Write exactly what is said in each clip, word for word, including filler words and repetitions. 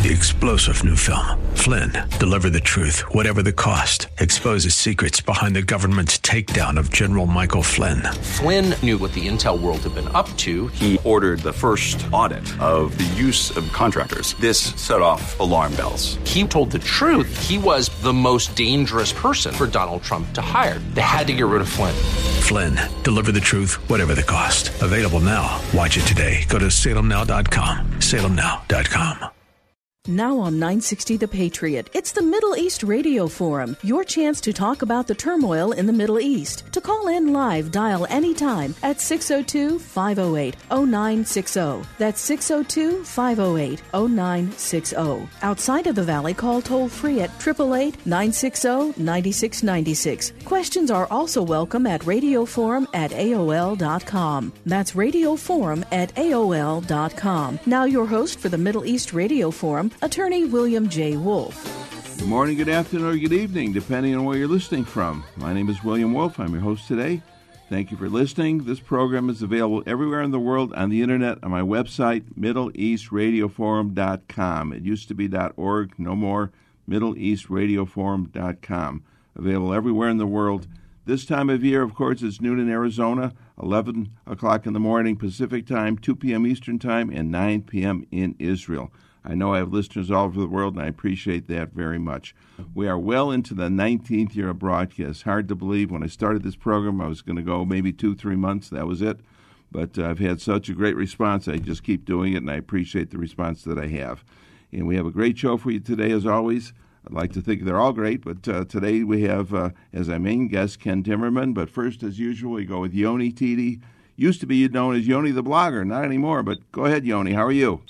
The explosive new film, Flynn, deliver the truth, whatever the cost, exposes secrets behind the government's takedown of General Michael Flynn. Flynn knew what the intel world had been up to. He ordered the first audit of the use of contractors. This set off alarm bells. He told the truth. He was the most dangerous person for Donald Trump to hire. They had to get rid of Flynn. Flynn, deliver the truth, whatever the cost. Available now. Watch it today. Go to salem now dot com. salem now dot com. Now on nine sixty The Patriot, it's the Middle East Radio Forum, your chance to talk about the turmoil in the Middle East. To call in live, dial anytime at six oh two, five oh eight, oh nine six oh. That's six oh two, five oh eight, oh nine six oh. Outside of the Valley, call toll-free at eight eight eight, nine six oh, nine six nine six. Questions are also welcome at radioforum at A O L dot com. That's radioforum at A O L dot com. Now your host for the Middle East Radio Forum, Attorney William J. Wolf. Good morning, good afternoon, or good evening, depending on where you're listening from. My name is William Wolf. I'm your host today. Thank you for listening. This program is available everywhere in the world on the internet on my website, middle east radio forum dot com. It used to be .org, no more, middle east radio forum dot com. Available everywhere in the world. This time of year, of course, it's noon in Arizona, eleven o'clock in the morning Pacific time, two p.m. Eastern time, and nine p.m. in Israel. I know I have listeners all over the world, and I appreciate that very much. We are well into the nineteenth year of broadcast. Hard to believe. When I started this program, I was going to go maybe two, three months. That was it. But uh, I've had such a great response. I just keep doing it, and I appreciate the response that I have. And we have a great show for you today, as always. I'd like to think they're all great, but uh, today we have, uh, as our main guest, Ken Timmerman. But first, as usual, we go with Yoni Titi. Used to be known as Yoni the Blogger, not anymore. But go ahead, Yoni. How are you?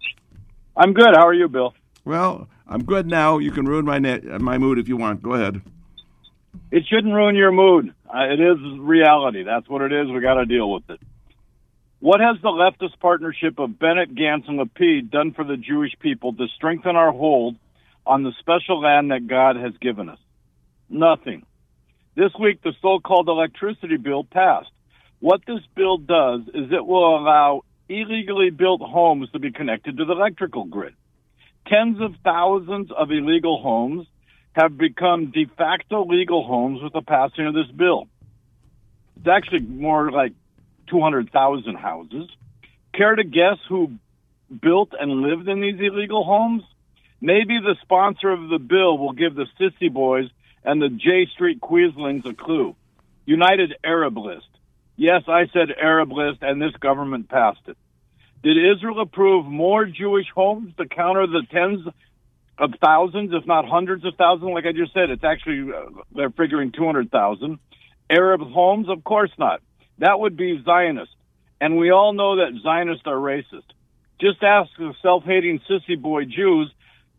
I'm good. How are you, Bill? Well, I'm good now. You can ruin my net, my mood if you want. Go ahead. It shouldn't ruin your mood. Uh, it is reality. That's what it is. We got to deal with it. What has the leftist partnership of Bennett, Gantz, and Lapid done for the Jewish people to strengthen our hold on the special land that God has given us? Nothing. This week, the so-called electricity bill passed. What this bill does is it will allow illegally built homes to be connected to the electrical grid. Tens of thousands of illegal homes have become de facto legal homes with the passing of this bill. It's actually more like two hundred thousand houses. Care to guess who built and lived in these illegal homes? Maybe the sponsor of the bill will give the Sissy Boys and the J Street Queaslings a clue. United Arab List. Yes, I said Arab List, and this government passed it. Did Israel approve more Jewish homes to counter the tens of thousands, if not hundreds of thousands? Like I just said, it's actually, uh, they're figuring two hundred thousand. Arab homes? Of course not. That would be Zionist. And we all know that Zionists are racist. Just ask the self-hating sissy boy Jews.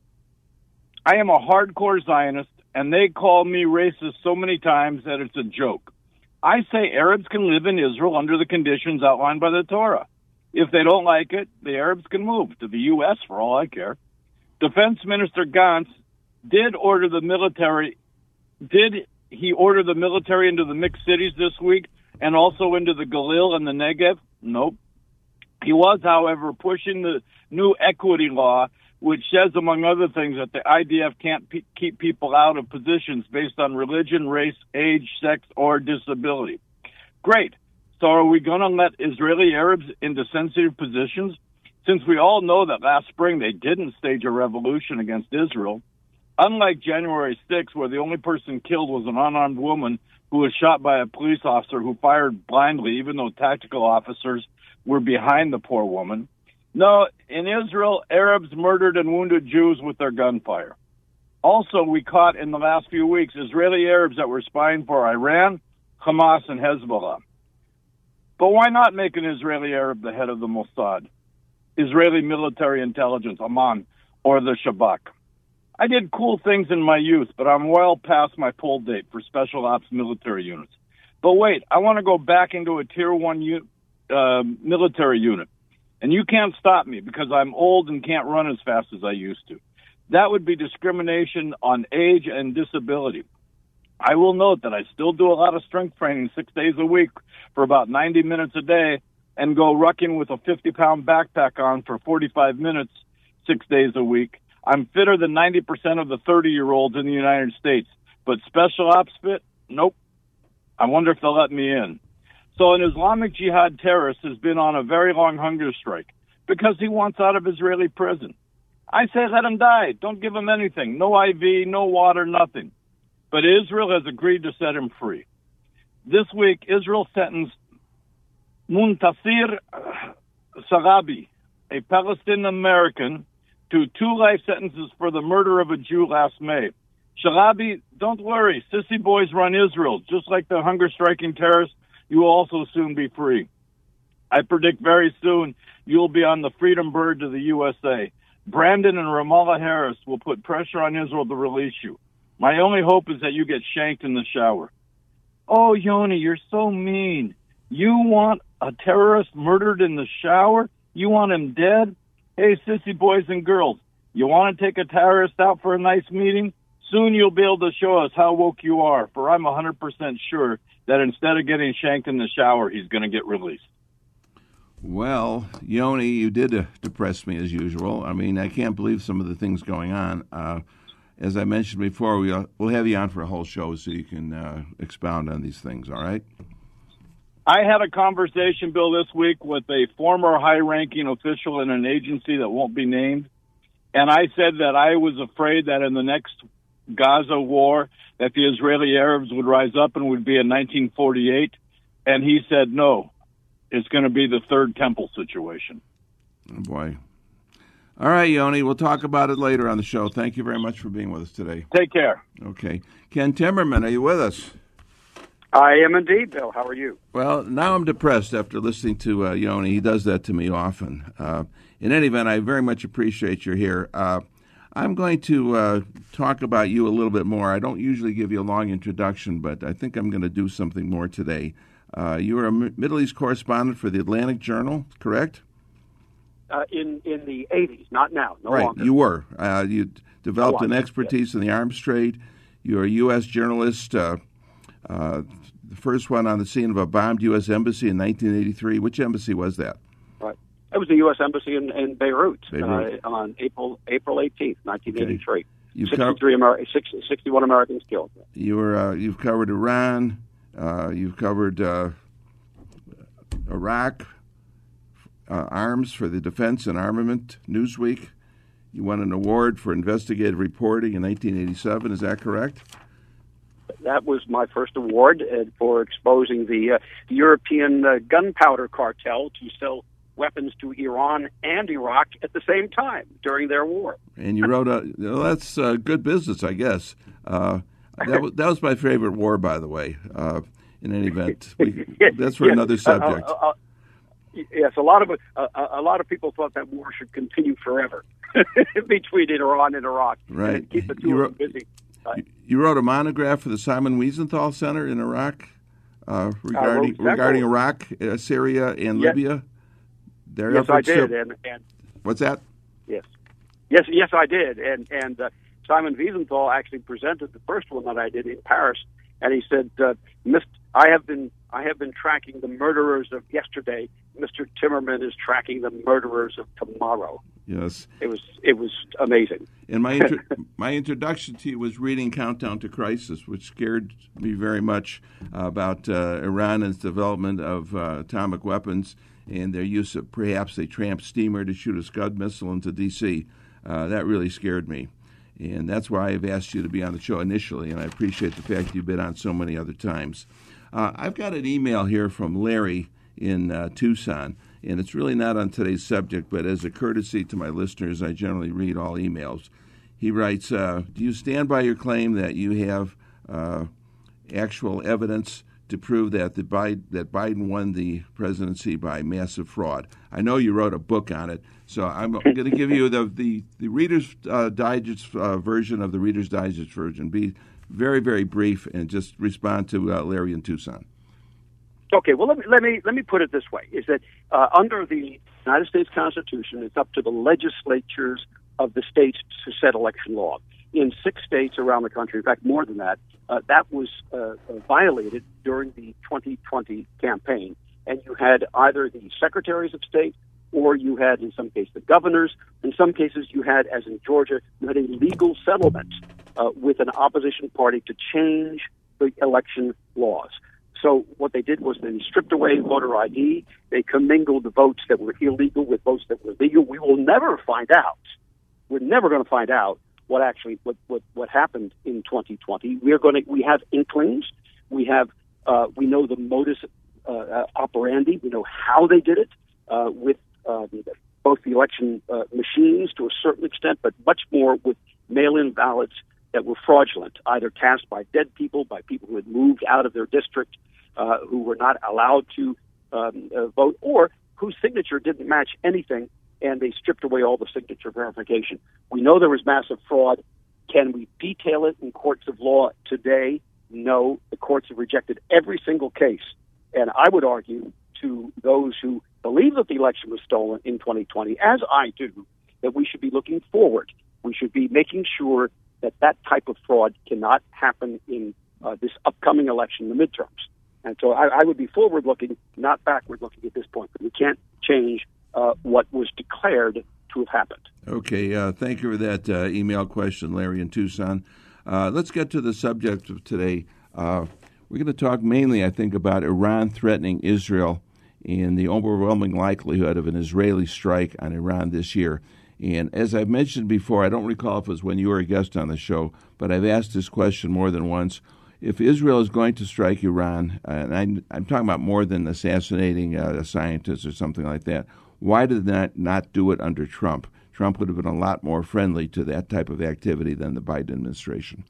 I am a hardcore Zionist, and they call me racist so many times that it's a joke. I say Arabs can live in Israel under the conditions outlined by the Torah. If they don't like it, the Arabs can move to the U S for all I care. Defense Minister Gantz did order the military, did he order the military into the mixed cities this week and also into the Galil and the Negev? Nope. He was, however, pushing the new equity law, which says, among other things, that the I D F can't pe- keep people out of positions based on religion, race, age, sex, or disability. Great. So are we going to let Israeli Arabs into sensitive positions? Since we all know that last spring they didn't stage a revolution against Israel, unlike January sixth, where the only person killed was an unarmed woman who was shot by a police officer who fired blindly, even though tactical officers were behind the poor woman. No, in Israel, Arabs murdered and wounded Jews with their gunfire. Also, we caught in the last few weeks Israeli Arabs that were spying for Iran, Hamas, and Hezbollah. But why not make an Israeli Arab the head of the Mossad, Israeli military intelligence, Amman, or the Shabak? I did cool things in my youth, but I'm well past my pull date for special ops military units. But wait, I want to go back into a tier one u- uh, military unit. And you can't stop me because I'm old and can't run as fast as I used to. That would be discrimination on age and disability. I will note that I still do a lot of strength training six days a week for about ninety minutes a day and go rucking with a fifty-pound backpack on for forty-five minutes six days a week. I'm fitter than ninety percent of the thirty-year-olds in the United States. But special ops fit? Nope. I wonder if they'll let me in. So an Islamic Jihad terrorist has been on a very long hunger strike because he wants out of Israeli prison. I say let him die. Don't give him anything. No I V, no water, nothing. But Israel has agreed to set him free. This week, Israel sentenced Muntasir Sarabi, a Palestinian-American, to two life sentences for the murder of a Jew last May. Sharabi, don't worry. Sissy boys run Israel. Just like the hunger-striking terrorists, you will also soon be free. I predict very soon you'll be on the Freedom Bird to the U S A. Brandon and Ramallah Harris will put pressure on Israel to release you. My only hope is that you get shanked in the shower. Oh, Yoni, you're so mean. You want a terrorist murdered in the shower? You want him dead? Hey, sissy boys and girls, you want to take a terrorist out for a nice meeting? Soon you'll be able to show us how woke you are, for I'm one hundred percent sure that instead of getting shanked in the shower, he's going to get released. Well, Yoni, you did uh, depress me as usual. I mean, I can't believe some of the things going on. Uh, as I mentioned before, we, uh, we'll have you on for a whole show so you can uh, expound on these things, all right? I had a conversation, Bill, this week with a former high-ranking official in an agency that won't be named, and I said that I was afraid that in the next Gaza war that the Israeli Arabs would rise up and would be in nineteen forty-eight, and he said no. It's going to be the third temple situation. Oh, boy. All right, Yoni, we'll talk about it later on the show. Thank you very much for being with us today. Take care. Okay. Ken Timmerman, are you with us? I am indeed, Bill. How are you? Well, now I'm depressed after listening to uh, Yoni. He does that to me often. Uh, in any event, I very much appreciate you're here. Uh, I'm going to uh, talk about you a little bit more. I don't usually give you a long introduction, but I think I'm going to do something more today. Uh, you were a M- Middle East correspondent for the Atlantic Journal, correct? Uh, in in the eighties, not now, no right, longer. You were. Uh, you developed no an expertise yes. in the arms trade. You're a U S journalist, uh, uh, the first one on the scene of a bombed U S embassy in nineteen eighty-three. Which embassy was that? Right. It was the U S embassy in, in Beirut, Beirut. Uh, on April April eighteenth, nineteen eighty-three. Okay. You've sixty-three co- Amer- sixty, sixty-one Americans killed. You were. Uh, you've covered Iran. Uh, you've covered uh, Iraq, uh, arms for the Defense and Armament, Newsweek. You won an award for investigative reporting in nineteen eighty-seven. Is that correct? That was my first award uh, for exposing the uh, European uh, gunpowder cartel to sell weapons to Iran and Iraq at the same time during their war. And you wrote a, well, that's uh, good business, I guess. Uh, that, was, that was my favorite war, by the way. Uh, in any event, we, that's for yes. another subject. Uh, uh, uh, yes, a lot of uh, a lot of people thought that war should continue forever between Iran and Iraq. Right. And keep the two you of wrote, them busy. Uh, you, you wrote a monograph for the Simon Wiesenthal Center in Iraq uh, regarding regarding Iraq, uh, Syria, and yes. Libya. Their yes, I did. To, and, and what's that? Yes, yes, yes, I did. And and uh, Simon Wiesenthal actually presented the first one that I did in Paris, and he said, uh, "Mister I have been I have been tracking the murderers of yesterday. Mister Timmerman is tracking the murderers of tomorrow." Yes, it was it was amazing. And my intro- my introduction to you was reading Countdown to Crisis, which scared me very much uh, about uh, Iran and its development of uh, atomic weapons and their use of perhaps a tramp steamer to shoot a Scud missile into D C Uh, that really scared me. And that's why I've asked you to be on the show initially, and I appreciate the fact you've been on so many other times. Uh, I've got an email here from Larry in uh, Tucson, and it's really not on today's subject, but as a courtesy to my listeners, I generally read all emails. He writes, uh, do you stand by your claim that you have uh, actual evidence to prove that the Biden, that Biden won the presidency by massive fraud? I know you wrote a book on it, so I'm going to give you the the, the Reader's uh, Digest uh, version of the Reader's Digest version. Be very, very brief and just respond to uh, Larry in Tucson. Okay, well, let me let me let me put it this way: is that uh, under the United States Constitution, it's up to the legislatures of the states to set election law. In six states around the country, in fact, more than that, uh, that was uh, violated during the twenty twenty campaign. And you had either the secretaries of state or you had, in some cases, the governors. In some cases, you had, as in Georgia, you had a legal settlement uh, with an opposition party to change the election laws. So what they did was they stripped away voter I D. They commingled the votes that were illegal with votes that were legal. We will never find out. We're never going to find out what actually what, what, what happened in twenty twenty. We are going to. We have inklings. We have. Uh, we know the modus uh, operandi. We know how they did it uh, with uh, both the election uh, machines to a certain extent, but much more with mail-in ballots that were fraudulent, either cast by dead people, by people who had moved out of their district, uh, who were not allowed to um, uh, vote, or whose signature didn't match anything, and they stripped away all the signature verification. We know there was massive fraud. Can we detail it in courts of law today? No. The courts have rejected every single case. And I would argue to those who believe that the election was stolen in twenty twenty, as I do, that we should be looking forward. We should be making sure that that type of fraud cannot happen in uh, this upcoming election, the midterms. And so I, I would be forward-looking, not backward-looking at this point. But we can't change uh, what was declared to have happened. Okay, uh, thank you for that uh, email question, Larry in Tucson. Uh, let's get to the subject of today. Uh, we're going to talk mainly, I think, about Iran threatening Israel and the overwhelming likelihood of an Israeli strike on Iran this year. And as I've mentioned before, I don't recall if it was when you were a guest on the show, but I've asked this question more than once. If Israel is going to strike Iran, uh, and I'm, I'm talking about more than assassinating uh, a scientist or something like that, why did they not, not do it under Trump? Trump would have been a lot more friendly to that type of activity than the Biden administration.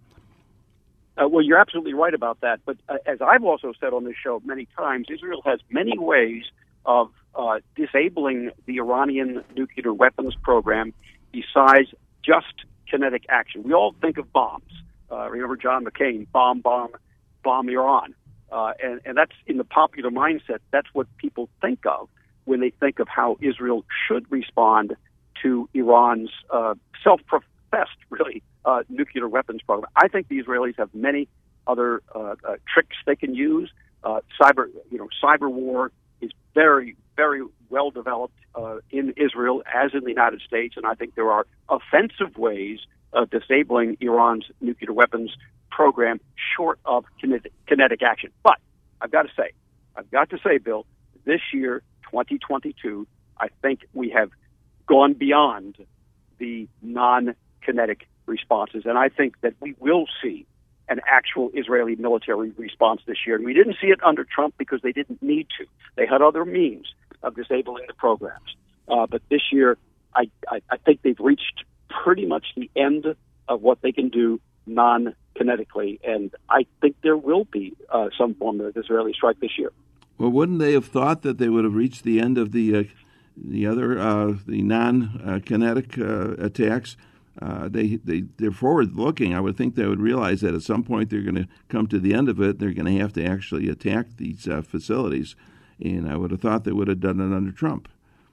Uh, well, you're absolutely right about that. But uh, as I've also said on this show many times, Israel has many ways of uh, disabling the Iranian nuclear weapons program besides just kinetic action. We all think of bombs. Uh, remember John McCain, bomb, bomb, bomb Iran. Uh, and, and that's in the popular mindset. That's what people think of when they think of how Israel should respond to Iran's uh, self-professed, really, uh, nuclear weapons program. I think the Israelis have many other uh, uh, tricks they can use. Uh, cyber, you know, cyber war is very, very well developed uh, in Israel as in the United States, and I think there are offensive ways of disabling Iran's nuclear weapons program short of kinetic, kinetic action. But I've got to say, I've got to say, Bill, this year, twenty twenty-two, I think we have gone beyond the non-kinetic responses, and I think that we will see an actual Israeli military response this year. And we didn't see it under Trump because they didn't need to. They had other means of disabling the programs. Uh, but this year, I, I, I think they've reached pretty much the end of what they can do non-kinetically, and I think there will be uh, some form of Israeli strike this year. Well, wouldn't they have thought that they would have reached the end of the uh, the other uh, the non-kinetic uh, attacks? Uh, they they they're forward-looking. I would think they would realize that at some point they're going to come to the end of it. They're going to have to actually attack these uh, facilities, and I would have thought they would have done it under Trump.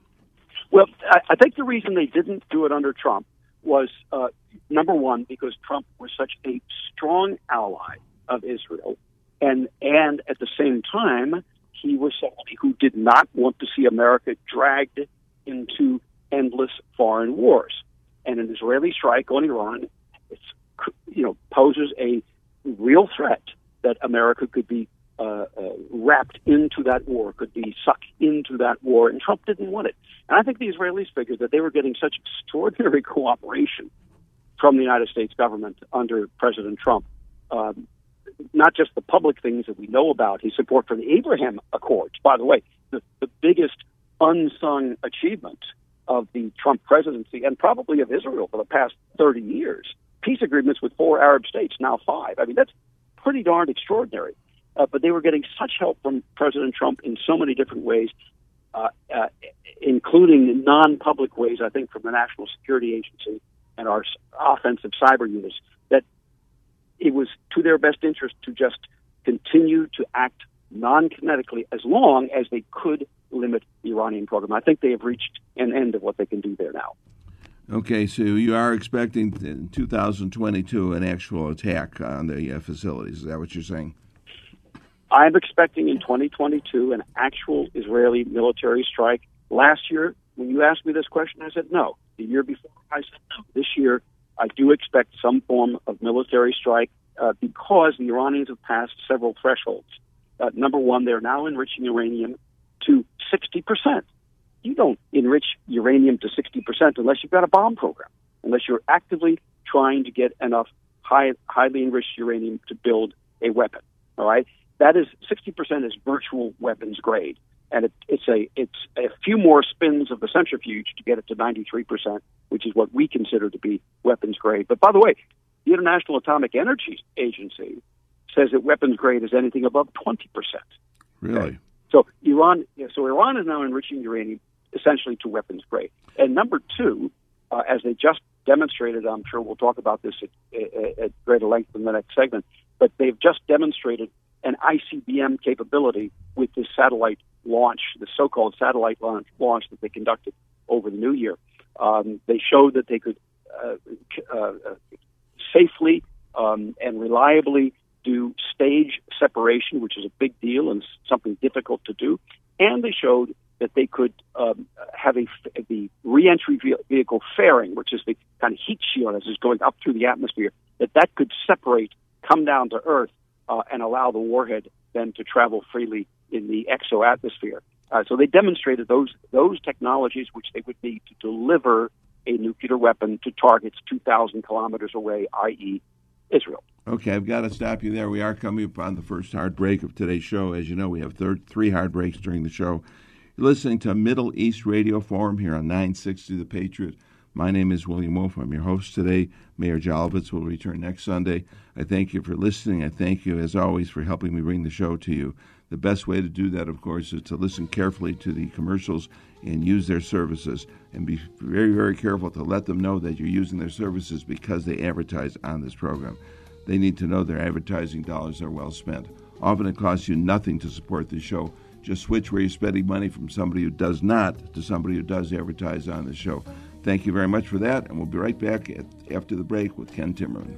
Well, I, I think the reason they didn't do it under Trump was, uh, number one, because Trump was such a strong ally of Israel, and and at the same time, he was somebody who did not want to see America dragged into endless foreign wars. And an Israeli strike on Iran, it's, you know, poses a real threat that America could be uh, uh, wrapped into that war, could be sucked into that war, and Trump didn't want it. And I think the Israelis figured that they were getting such extraordinary cooperation from the United States government under President Trump, um, not just the public things that we know about, his support for the Abraham Accords. By the way, the, the biggest unsung achievement of the Trump presidency, and probably of Israel for the past thirty years, peace agreements with four Arab states, now five. I mean, that's pretty darn extraordinary. Uh, but they were getting such help from President Trump in so many different ways, uh, uh, including non-public ways, I think, from the National Security Agency and our offensive cyber units, that it was to their best interest to just continue to act non-kinetically as long as they could limit the Iranian program. I think they have reached an end of what they can do there now. Okay, so you are expecting in two thousand twenty-two an actual attack on the uh, facilities. Is that what you're saying? I'm expecting in twenty twenty-two an actual Israeli military strike. Last year, when you asked me this question, I said no. The year before, I said no. This year, I do expect some form of military strike uh, because the Iranians have passed several thresholds. Uh, number one, they're now enriching uranium to sixty percent. You don't enrich uranium to sixty percent unless you've got a bomb program, unless you're actively trying to get enough high, highly enriched uranium to build a weapon. All right? That is, sixty percent is virtual weapons grade. And it, it's a it's a few more spins of the centrifuge to get it to ninety-three percent, which is what we consider to be weapons grade. But by the way, the International Atomic Energy Agency says that weapons grade is anything above twenty percent. Really? Okay? So Iran, so Iran is now enriching uranium essentially to weapons grade. And number two, uh, as they just demonstrated, I'm sure we'll talk about this at, at, at greater length in the next segment, but they've just demonstrated an I C B M capability with this satellite launch, the so-called satellite launch, launch that they conducted over the new year. Um, they showed that they could uh, uh, safely um, and reliably do stage separation, which is a big deal and something difficult to do. And they showed that they could um, have a, the re-entry vehicle fairing, which is the kind of heat shield as it's going up through the atmosphere, that that could separate, come down to Earth, uh, and allow the warhead then to travel freely in the exo-atmosphere. Uh, so they demonstrated those those technologies which they would need to deliver a nuclear weapon to targets two thousand kilometers away, that is. Israel. Okay, I've got to stop you there. We are coming upon the first hard break of today's show. As you know, we have third, three hard breaks during the show. You're listening to Middle East Radio Forum here on nine sixty The Patriot. My name is William Wolf. I'm your host today. Mayor Jalovitz will return next Sunday. I thank you for listening. I thank you, as always, for helping me bring the show to you. The best way to do that, of course, is to listen carefully to the commercials and use their services. And be very, very careful to let them know that you're using their services because they advertise on this program. They need to know their advertising dollars are well spent. Often it costs you nothing to support the show. Just switch where you're spending money from somebody who does not to somebody who does advertise on the show. Thank you very much for that, and we'll be right back at, after the break with Ken Timmerman.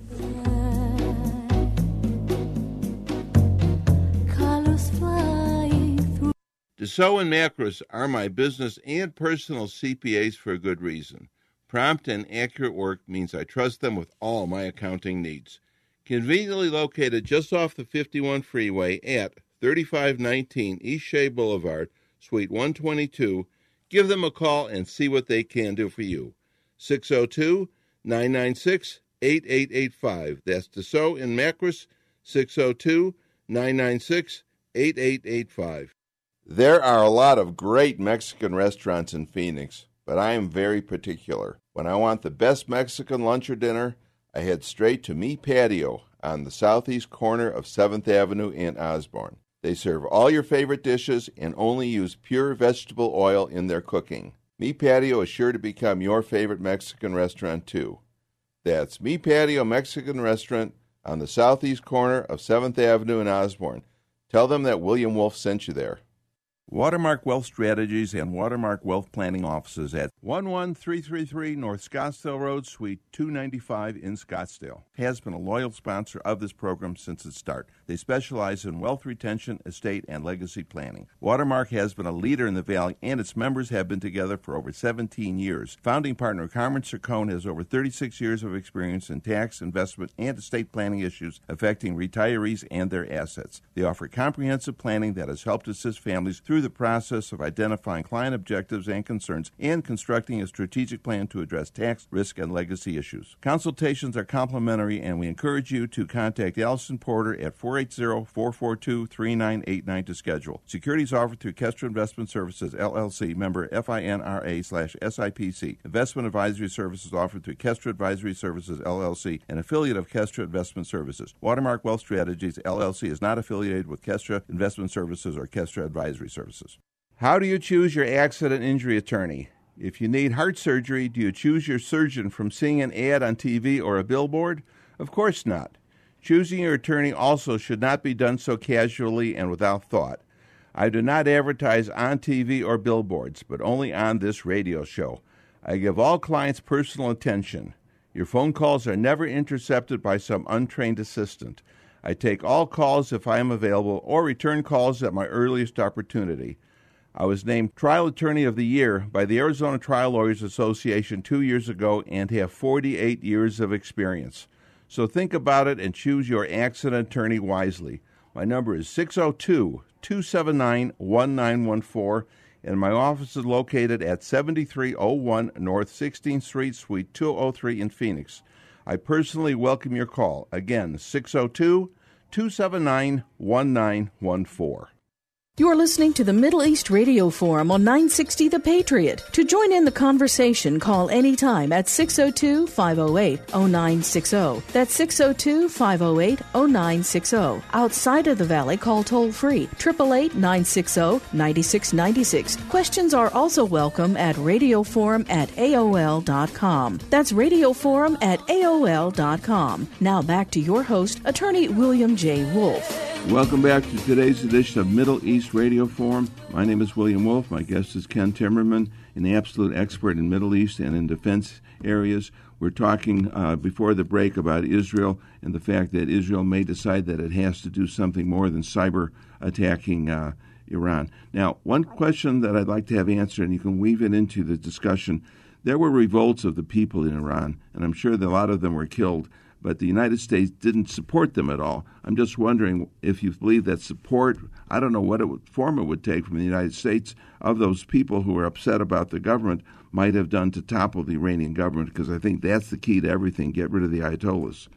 Dassault and Macros are my business and personal C P As for a good reason. Prompt and accurate work means I trust them with all my accounting needs. Conveniently located just off the fifty-one freeway at thirty-five nineteen East Shea Boulevard, Suite one twenty-two, give them a call and see what they can do for you. six oh two, nine nine six, eight eight eight five. That's Dassault and Macros, six oh two, nine nine six, eight eight eight five. There are a lot of great Mexican restaurants in Phoenix, but I am very particular. When I want the best Mexican lunch or dinner, I head straight to Mi Patio on the southeast corner of seventh Avenue in Osborne. They serve all your favorite dishes and only use pure vegetable oil in their cooking. Mi Patio is sure to become your favorite Mexican restaurant, too. That's Mi Patio Mexican Restaurant on the southeast corner of seventh Avenue in Osborne. Tell them that William Wolf sent you there. Watermark Wealth Strategies and Watermark Wealth Planning offices at one one three three three North Scottsdale Road, Suite two ninety-five in Scottsdale. Has been a loyal sponsor of this program since its start. They specialize in wealth retention, estate, and legacy planning. Watermark has been a leader in the Valley, and its members have been together for over seventeen years. Founding partner Carmen Cercone has over thirty-six years of experience in tax, investment, and estate planning issues affecting retirees and their assets. They offer comprehensive planning that has helped assist families through the process of identifying client objectives and concerns and constructing a strategic plan to address tax, risk, and legacy issues. Consultations are complimentary, and we encourage you to contact Allison Porter at four eight zero, four four two, three nine eight nine to schedule. Securities offered through Kestra Investment Services, L L C, member FINRA slash SIPC. Investment advisory services offered through Kestra Advisory Services, L L C, an affiliate of Kestra Investment Services. Watermark Wealth Strategies, L L C, is not affiliated with Kestra Investment Services or Kestra Advisory Services. How do you choose your accident injury attorney? If you need heart surgery, do you choose your surgeon from seeing an ad on T V or a billboard? Of course not. Choosing your attorney also should not be done so casually and without thought. I do not advertise on T V or billboards, but only on this radio show. I give all clients personal attention. Your phone calls are never intercepted by some untrained assistant. I take all calls if I am available or return calls at my earliest opportunity. I was named Trial Attorney of the Year by the Arizona Trial Lawyers Association two years ago and have forty-eight years of experience. So think about it and choose your accident attorney wisely. My number is six oh two, two seven nine, one nine one four, and my office is located at seventy-three oh one North sixteenth Street, Suite two oh three in Phoenix. I personally welcome your call. Again, six oh two, two seven nine, one nine one four. You're listening to the Middle East Radio Forum on nine sixty The Patriot. To join in the conversation, call anytime at six oh two, five oh eight, oh nine six oh. That's six oh two, five oh eight, oh nine six oh. Outside of the Valley, call toll-free, eight eight eight, nine six oh, nine six nine six. Questions are also welcome at radioforum at A O L dot com. That's radioforum at A O L dot com. Now back to your host, Attorney William J. Wolf. Welcome back to today's edition of Middle East Radio Forum. My name is William Wolf. My guest is Ken Timmerman, an absolute expert in Middle East and in defense areas. We're talking uh, before the break about Israel and the fact that Israel may decide that it has to do something more than cyber attacking uh, Iran. Now, one question that I'd like to have answered, and you can weave it into the discussion, there were revolts of the people in Iran, and I'm sure that a lot of them were killed, but the United States didn't support them at all. I'm just wondering if you believe that support, I don't know what it would, form it would take from the United States of those people who are upset about the government might have done to topple the Iranian government, because I think that's the key to everything, get rid of the Ayatollahs.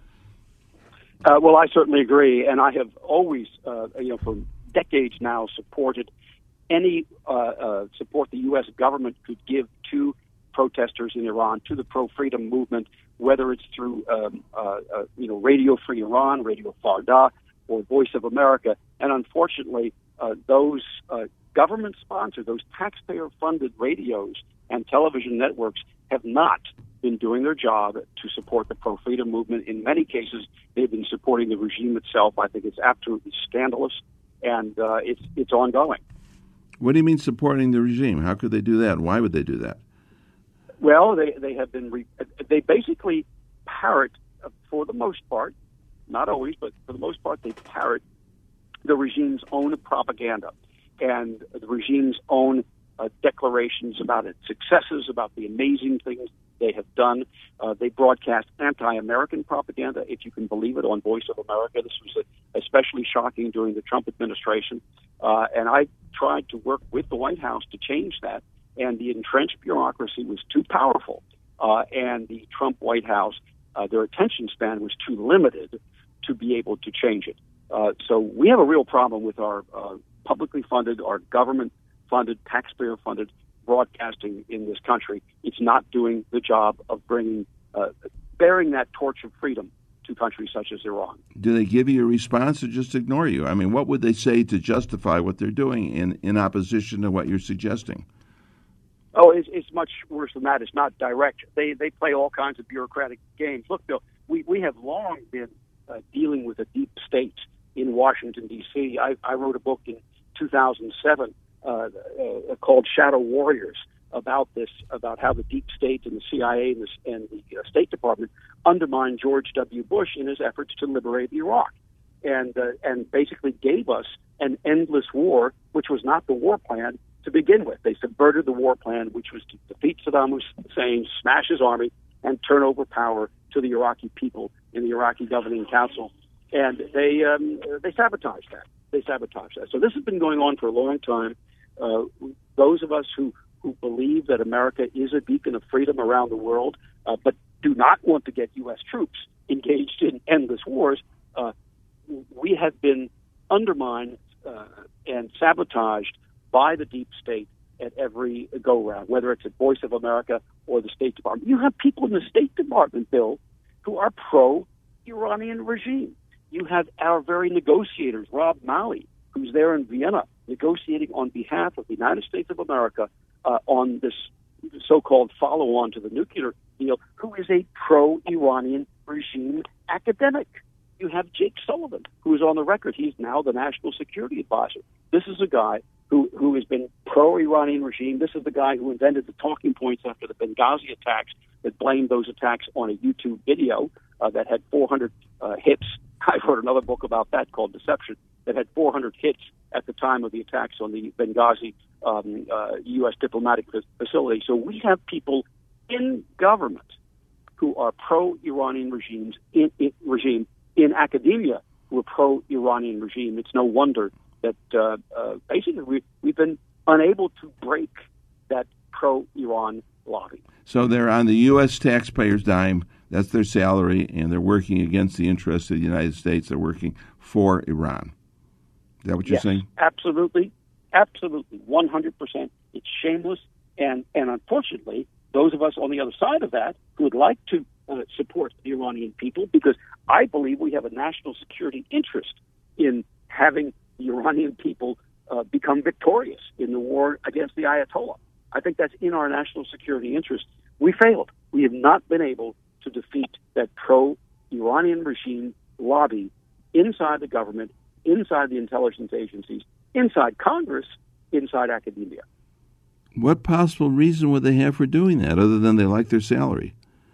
Uh, well, I certainly agree, and I have always, uh, you know, for decades now supported any uh, uh, support the U S government could give to protesters in Iran, to the pro-freedom movement, whether it's through, um, uh, uh, you know, Radio Free Iran, Radio Farda, or Voice of America. And unfortunately, uh, those uh, government-sponsored, those taxpayer-funded radios and television networks have not been doing their job to support the pro-freedom movement. In many cases, they've been supporting the regime itself. I think it's absolutely scandalous, and uh, it's it's ongoing. What do you mean supporting the regime? How could they do that? Why would they do that? Well, they, they have been, re- they basically parrot, uh, for the most part, not always, but for the most part, they parrot the regime's own propaganda and the regime's own uh, declarations about its successes, about the amazing things they have done. Uh, they broadcast anti-American propaganda, if you can believe it, on Voice of America. This was uh, especially shocking during the Trump administration. Uh, and I tried to work with the White House to change that. And the entrenched bureaucracy was too powerful, uh, and the Trump White House, uh, their attention span was too limited to be able to change it. Uh, so we have a real problem with our uh, publicly funded, our government-funded, taxpayer-funded broadcasting in this country. It's not doing the job of bringing, uh, bearing that torch of freedom to countries such as Iran. Do they give you a response or just ignore you? I mean, what would they say to justify what they're doing in, in opposition to what you're suggesting? Oh, it's, it's much worse than that. It's not direct. They they play all kinds of bureaucratic games. Look, Bill, we, we have long been uh, dealing with a deep state in Washington, D C I, I wrote a book in two thousand seven uh, uh, called Shadow Warriors about this, about how the deep state and the C I A and the, and the uh, State Department undermined George W. Bush in his efforts to liberate Iraq, and uh, and basically gave us an endless war, which was not the war plan to begin with. They subverted the war plan, which was to defeat Saddam Hussein, smash his army, and turn over power to the Iraqi people in the Iraqi Governing Council. And they um, they sabotaged that. They sabotaged that. So this has been going on for a long time. Uh, those of us who, who believe that America is a beacon of freedom around the world, uh, but do not want to get U S troops engaged in endless wars, uh, we have been undermined uh, and sabotaged by the deep state at every go-round, whether it's at Voice of America or the State Department. You have people in the State Department, Bill, who are pro-Iranian regime. You have our very negotiators, Rob Malley, who's there in Vienna, negotiating on behalf of the United States of America uh, on this so-called follow-on to the nuclear deal, who is a pro-Iranian regime academic. You have Jake Sullivan, who is on the record. He's now the National Security Advisor. This is a guy who, who has been pro-Iranian regime. This is the guy who invented the talking points after the Benghazi attacks that blamed those attacks on a YouTube video uh, that had four hundred uh, hits I wrote another book about that called Deception that had four hundred hits at the time of the attacks on the Benghazi um, uh, U S diplomatic facility. So we have people in government who are pro-Iranian regimes in, in regime in academia who are pro-Iranian regime. It's no wonder that uh, uh, basically we, we've been unable to break that pro-Iran lobby. So they're on the U S taxpayers' dime. That's their salary, and they're working against the interests of the United States. They're working for Iran. Is that what you're yes, saying? Absolutely. Absolutely. one hundred percent. It's shameless. And, and unfortunately, those of us on the other side of that who would like to uh, support the Iranian people, because I believe we have a national security interest in having the Iranian people uh, become victorious in the war against the Ayatollah. I think that's in our national security interest. We failed. We have not been able to defeat that pro-Iranian regime lobby inside the government, inside the intelligence agencies, inside Congress, inside academia. What possible reason would they have for doing that, other than they like their salary?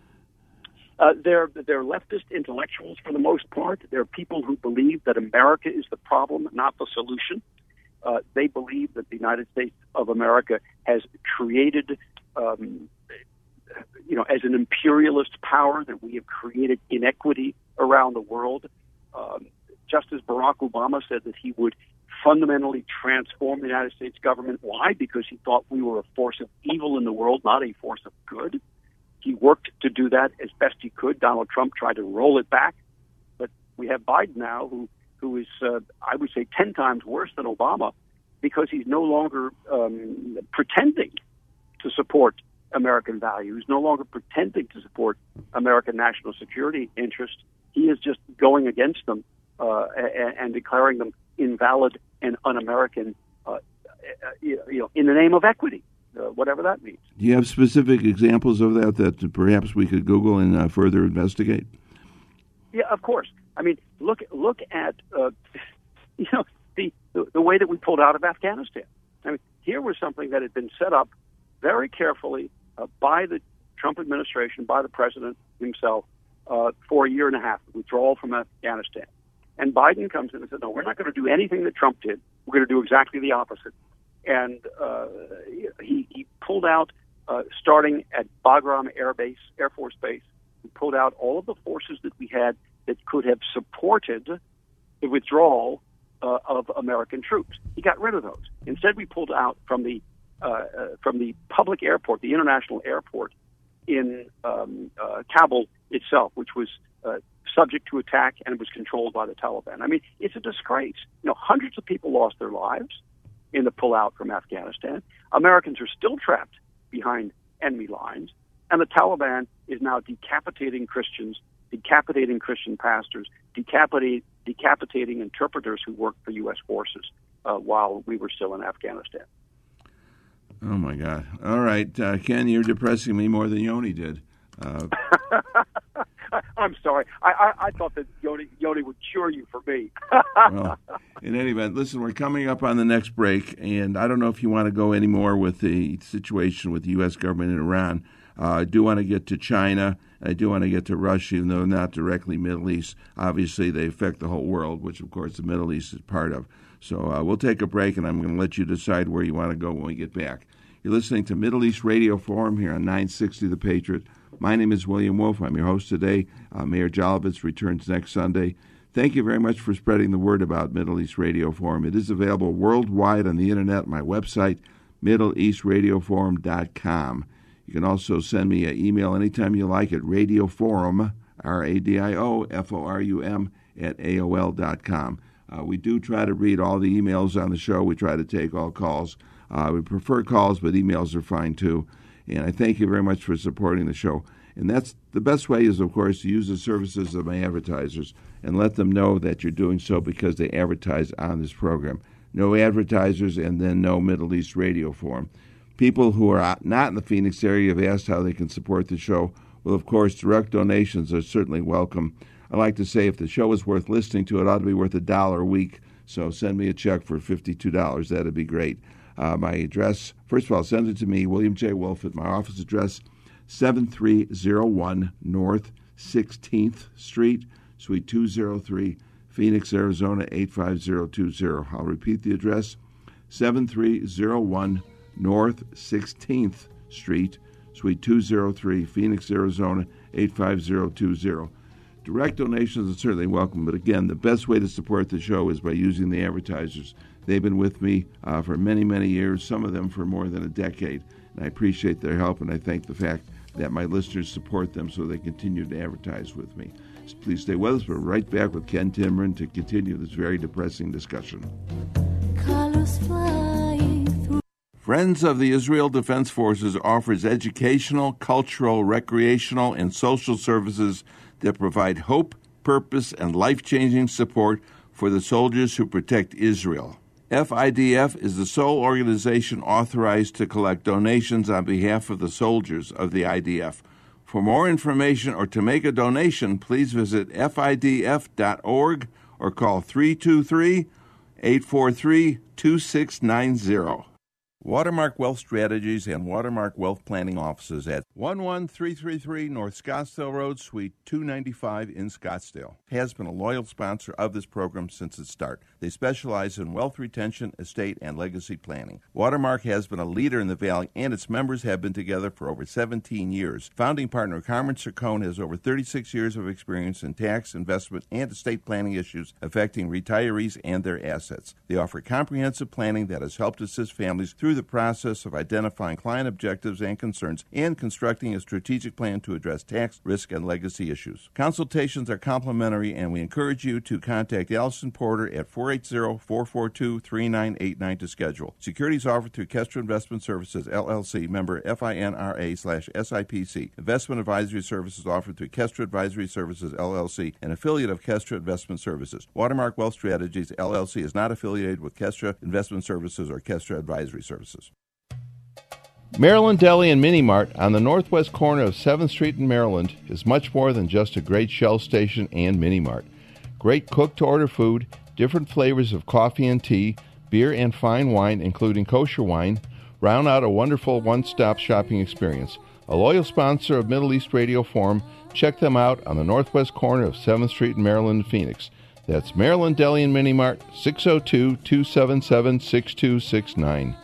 Uh, they're they're leftist intellectuals for the most part. They're people who believe that America is the problem, not the solution. Uh, they believe that the United States of America has created, um, you know, as an imperialist power, that we have created inequity around the world. Um, just as Barack Obama said that he would fundamentally transform the United States government. Why? Because he thought we were a force of evil in the world, not a force of good. He worked to do that as best he could. Donald Trump tried to roll it back. But we have Biden now who, who is, uh, I would say, ten times worse than Obama, because he's no longer um, pretending to support American values, no longer pretending to support American national security interests. He is just going against them uh, and, and declaring them invalid and un-American, uh, you know, in the name of equity, uh, whatever that means. Do you have specific examples of that that perhaps we could Google and uh, further investigate? Yeah, of course. I mean, look look at uh, you know the, the the way that we pulled out of Afghanistan. I mean, here was something that had been set up very carefully uh, by the Trump administration, by the president himself, uh, for a year and a half, withdrawal from Afghanistan. And Biden comes in and said, no, we're not going to do anything that Trump did. We're going to do exactly the opposite. And uh, he, he pulled out, uh, starting at Bagram Air Base, Air Force Base, he pulled out all of the forces that we had that could have supported the withdrawal uh, of American troops. He got rid of those. Instead, we pulled out from the uh, uh, from the public airport, the international airport in um, uh, Kabul itself, which was uh, subject to attack, and it was controlled by the Taliban. I mean, it's a disgrace. You know, hundreds of people lost their lives in the pullout from Afghanistan. Americans are still trapped behind enemy lines, and the Taliban is now decapitating Christians, decapitating Christian pastors, decapitate, decapitating interpreters who worked for U S forces uh, while we were still in Afghanistan. Oh, my God. All right, uh, Ken, you're depressing me more than Yoni did. Uh, I'm sorry. I, I, I thought that Yoni, Yoni would cure you for me. Well, in any event, listen, we're coming up on the next break, and I don't know if you want to go any more with the situation with the U S government in Iran. Uh, I do want to get to China. I do want to get to Russia, even though not directly Middle East. Obviously, they affect the whole world, which, of course, the Middle East is part of. So uh, we'll take a break, and I'm going to let you decide where you want to go when we get back. You're listening to Middle East Radio Forum here on nine sixty The Patriot. My name is William Wolf. I'm your host today. Uh, Mayor Jolovitz returns next Sunday. Thank you very much for spreading the word about Middle East Radio Forum. It is available worldwide on the Internet at my website, middle east radio forum dot com. You can also send me an email anytime you like at radioforum, R A D I O F O R U M, at A O L dot com. Uh, we do try to read all the emails on the show. We try to take all calls. Uh, we prefer calls, but emails are fine too. And I thank you very much for supporting the show. And that's the best way is, of course, to use the services of my advertisers and let them know that you're doing so because they advertise on this program. No advertisers and then no Middle East Radio Forum. People who are not in the Phoenix area have asked how they can support the show. Well, of course, direct donations are certainly welcome. I like to say if the show is worth listening to, it ought to be worth a dollar a week. So send me a check for fifty-two dollars. That'd be great. Uh, my address, first of all, send it to me, William J. Wolf, at my office address, seven three zero one North sixteenth Street, Suite two oh three, Phoenix, Arizona, eight five zero two zero. I'll repeat the address, seven three zero one North sixteenth Street, Suite two oh three, Phoenix, Arizona, eight five zero two zero. Direct donations are certainly welcome, but again, the best way to support the show is by using the advertisers. They've been with me uh, for many, many years, some of them for more than a decade, and I appreciate their help, and I thank the fact that my listeners support them so they continue to advertise with me. So please stay with us. We're right back with Ken Timmerman to continue this very depressing discussion. Colors flying through. Friends of the Israel Defense Forces offers educational, cultural, recreational, and social services that provide hope, purpose, and life-changing support for the soldiers who protect Israel. F I D F is the sole organization authorized to collect donations on behalf of the soldiers of the I D F. For more information or to make a donation, please visit F I D F dot org or call three two three, eight four three, two six nine zero. Watermark Wealth Strategies and Watermark Wealth Planning offices at one one three three three North Scottsdale Road, Suite two ninety-five in Scottsdale. Has been a loyal sponsor of this program since its start. They specialize in wealth retention, estate, and legacy planning. Watermark has been a leader in the Valley, and its members have been together for over seventeen years. Founding partner Carmen Cercone has over thirty-six years of experience in tax, investment, and estate planning issues affecting retirees and their assets. They offer comprehensive planning that has helped assist families through the process of identifying client objectives and concerns and constructing a strategic plan to address tax, risk, and legacy issues. Consultations are complimentary, and we encourage you to contact Allison Porter at four eight zero, four four two, three nine eight nine to schedule. Securities offered through Kestra Investment Services, L L C, member FINRA slash SIPC. Investment advisory services offered through Kestra Advisory Services, L L C, an affiliate of Kestra Investment Services. Watermark Wealth Strategies, L L C, is not affiliated with Kestra Investment Services or Kestra Advisory Services. Maryland Deli and Mini Mart on the northwest corner of seventh Street in Maryland is much more than just a great Shell station and mini mart. Great cook-to-order food, different flavors of coffee and tea, beer and fine wine, including kosher wine, round out a wonderful one-stop shopping experience. A loyal sponsor of Middle East Radio Forum, check them out on the northwest corner of seventh Street in Maryland and Phoenix. That's Maryland Deli and Mini Mart, six oh two, two seven seven, six two six nine.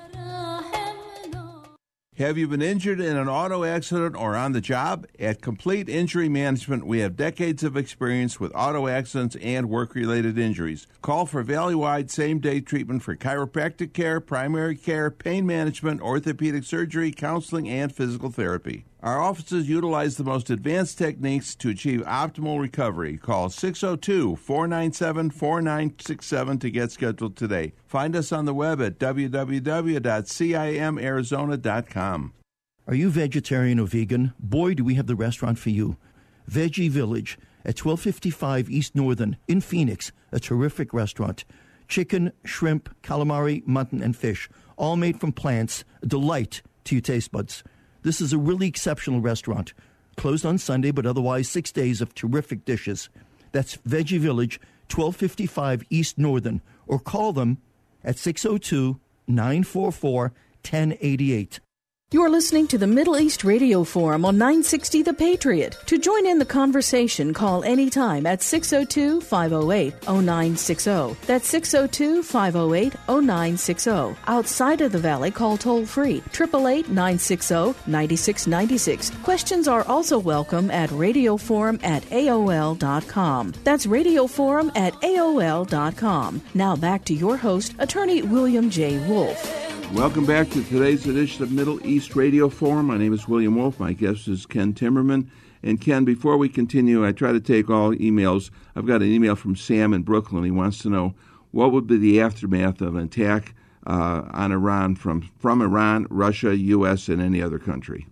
Have you been injured in an auto accident or on the job? At Complete Injury Management, we have decades of experience with auto accidents and work-related injuries. Call for valley-wide same-day treatment for chiropractic care, primary care, pain management, orthopedic surgery, counseling, and physical therapy. Our offices utilize the most advanced techniques to achieve optimal recovery. Call six oh two, four nine seven, four nine six seven to get scheduled today. Find us on the web at w w w dot c i m arizona dot com. Are you vegetarian or vegan? Boy, do we have the restaurant for you. Veggie Village at twelve fifty-five East Northern in Phoenix, a terrific restaurant. Chicken, shrimp, calamari, mutton, and fish, all made from plants, a delight to your taste buds. This is a really exceptional restaurant. Closed on Sunday, but otherwise six days of terrific dishes. That's Veggie Village, twelve fifty-five East Northern, or call them at six oh two, nine four four, one oh eight eight. You're listening to the Middle East Radio Forum on nine sixty The Patriot. To join in the conversation, call anytime at six oh two, five oh eight, oh nine six oh. That's six oh two, five oh eight, oh nine six oh. Outside of the Valley, call toll-free, eight eight eight, nine six oh, nine six nine six. Questions are also welcome at radioforum at A O L dot com. That's radioforum at A O L dot com. Now back to your host, Attorney William J. Wolf. Welcome back to today's edition of Middle East Radio Forum. My name is William Wolf. My guest is Ken Timmerman. And Ken, before we continue, I try to take all emails. I've got an email from Sam in Brooklyn. He wants to know what would be the aftermath of an attack uh, on Iran from, from Iran, Russia, U S, and any other country?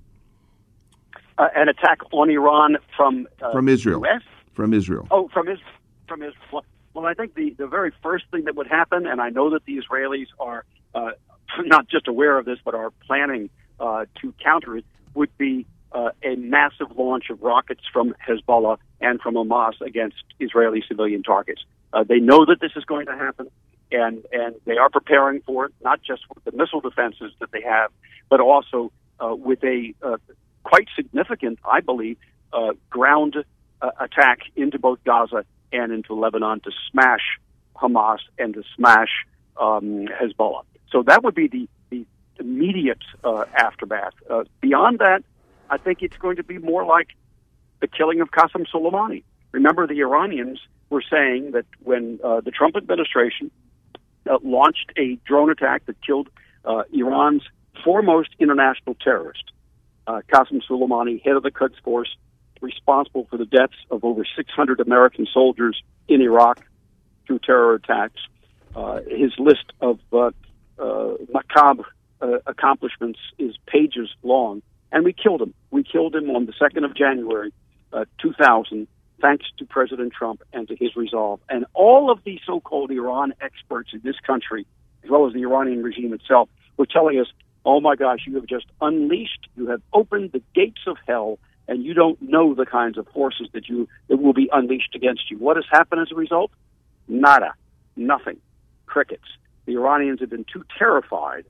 Uh, an attack on Iran from uh, from Israel. U S? From Israel. Oh, from Israel. From Israel. Well, I think the, the very first thing that would happen, and I know that the Israelis are uh, not just aware of this, but are planning uh, to counter it, would be uh, a massive launch of rockets from Hezbollah and from Hamas against Israeli civilian targets. Uh, they know that this is going to happen, and, and they are preparing for it, not just with the missile defenses that they have, but also uh, with a uh, quite significant, I believe, uh, ground uh, attack into both Gaza and into Lebanon to smash Hamas and to smash um, Hezbollah. So that would be the, the immediate uh, aftermath. Uh, beyond that, I think it's going to be more like the killing of Qasem Soleimani. Remember, the Iranians were saying that when uh, the Trump administration uh, launched a drone attack that killed uh, Iran's foremost international terrorist, uh, Qasem Soleimani, head of the Quds Force, responsible for the deaths of over six hundred American soldiers in Iraq through terror attacks. Uh, his list of uh, uh, macabre uh, accomplishments is pages long, and we killed him. We killed him on the second of January, uh, two thousand, thanks to President Trump and to his resolve. And all of the so-called Iran experts in this country, as well as the Iranian regime itself, were telling us, oh my gosh, you have just unleashed, you have opened the gates of hell, and you don't know the kinds of forces that you that will be unleashed against you. What has happened as a result? Nada. Nothing. Crickets. The Iranians have been too terrified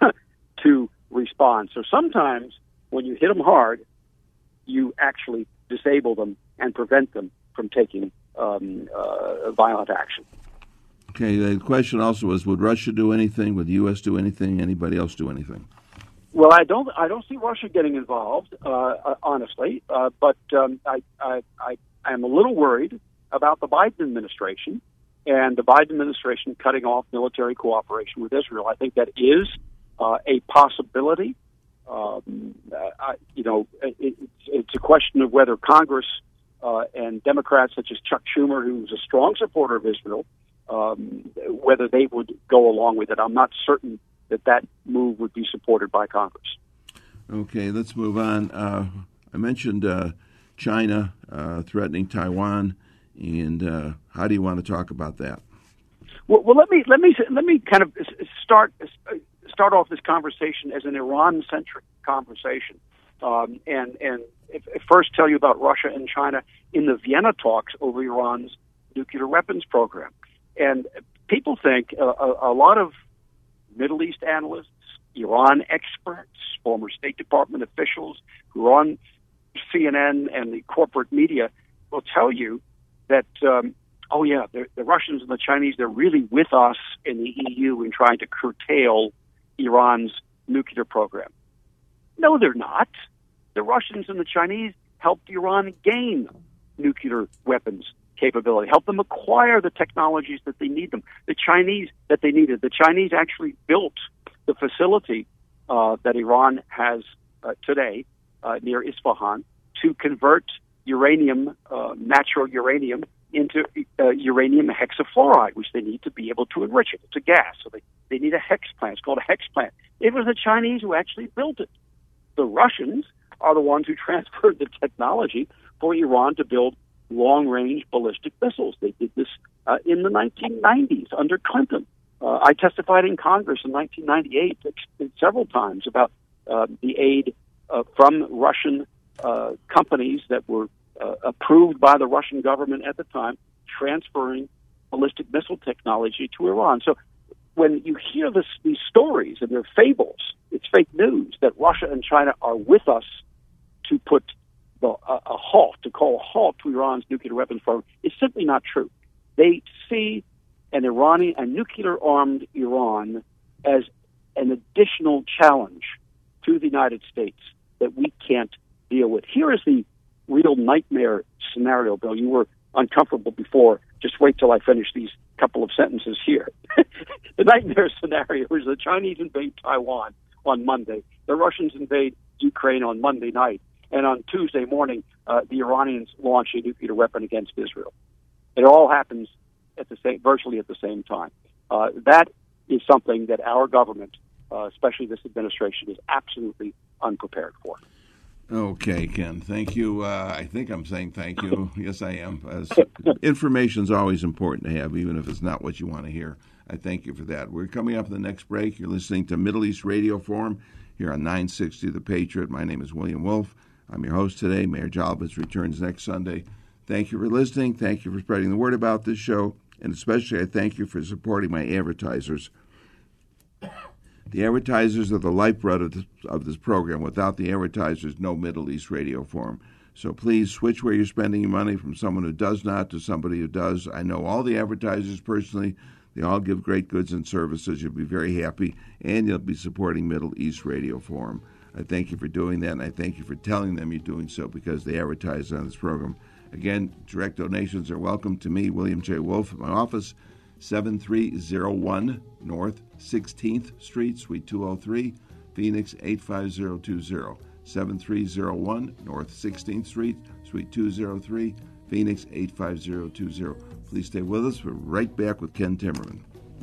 to respond. So sometimes when you hit them hard, you actually disable them and prevent them from taking um, uh, violent action. Okay, the question also was, would Russia do anything? Would the U S do anything? Anybody else do anything? Well, I don't. I don't see Russia getting involved, uh, honestly. Uh, but um, I, I, I, I'm a little worried about the Biden administration and the Biden administration cutting off military cooperation with Israel. I think that is uh, a possibility. Um, I, you know, it, it's, it's a question of whether Congress uh, and Democrats such as Chuck Schumer, who's a strong supporter of Israel, um, whether they would go along with it. I'm not certain that that move would be supported by Congress. Okay, let's move on. Uh, I mentioned uh, China uh, threatening Taiwan, and uh, how do you want to talk about that? Well, well, let me let me let me kind of start start off this conversation as an Iran-centric conversation, um, and and if, if first tell you about Russia and China in the Vienna talks over Iran's nuclear weapons program. And people think uh, a, a lot of Middle East analysts, Iran experts, former State Department officials who are on C N N and the corporate media will tell you that, um, oh yeah, the Russians and the Chinese, they're really with us in the E U in trying to curtail Iran's nuclear program. No, they're not. The Russians and the Chinese helped Iran gain nuclear weapons capability, help them acquire the technologies that they need them. The Chinese that they needed. The Chinese actually built the facility uh, that Iran has uh, today uh, near Isfahan to convert uranium, uh, natural uranium, into uh, uranium hexafluoride, which they need to be able to enrich it. It's a gas, so they, they need a hex plant. It's called a hex plant. It was the Chinese who actually built it. The Russians are the ones who transferred the technology for Iran to build long-range ballistic missiles. They did this uh, in the nineteen nineties under Clinton. Uh, I testified in Congress in nineteen ninety-eight several times about uh, the aid uh, from Russian uh, companies that were uh, approved by the Russian government at the time, transferring ballistic missile technology to Iran. So when you hear this, these stories and they're fables, it's fake news that Russia and China are with us to put the, a, a halt, to call a halt to Iran's nuclear weapons program, is simply not true. They see an Iranian, a nuclear-armed Iran as an additional challenge to the United States that we can't deal with. Here is the real nightmare scenario, Bill. You were uncomfortable before. Just wait till I finish these couple of sentences here. The nightmare scenario is the Chinese invade Taiwan on Monday. The Russians invade Ukraine on Monday night. And on Tuesday morning, uh, the Iranians launch a nuclear weapon against Israel. It all happens at the same, virtually at the same time. Uh, that is something that our government, uh, especially this administration, is absolutely unprepared for. Okay, Ken. Thank you. Uh, I think I'm saying thank you. Yes, I am. As information is always important to have, even if it's not what you want to hear. I thank you for that. We're coming up in the next break. You're listening to Middle East Radio Forum here on nine sixty The Patriot. My name is William Wolf. I'm your host today. Mayor Jalbis returns next Sunday. Thank you for listening. Thank you for spreading the word about this show. And especially I thank you for supporting my advertisers. The advertisers are the lifeblood of this, of this program. Without the advertisers, no Middle East Radio Forum. So please switch where you're spending your money from someone who does not to somebody who does. I know all the advertisers personally. They all give great goods and services. You'll be very happy, and you'll be supporting Middle East Radio Forum. I thank you for doing that, and I thank you for telling them you're doing so because they advertise on this program. Again, direct donations are welcome to me, William J. Wolf, at my office, seven three zero one North sixteenth Street, Suite two oh three, Phoenix eight five zero two zero. seven three zero one North sixteenth Street, Suite two oh three, Phoenix eight five zero two zero. Please stay with us. We're right back with Ken Timmerman.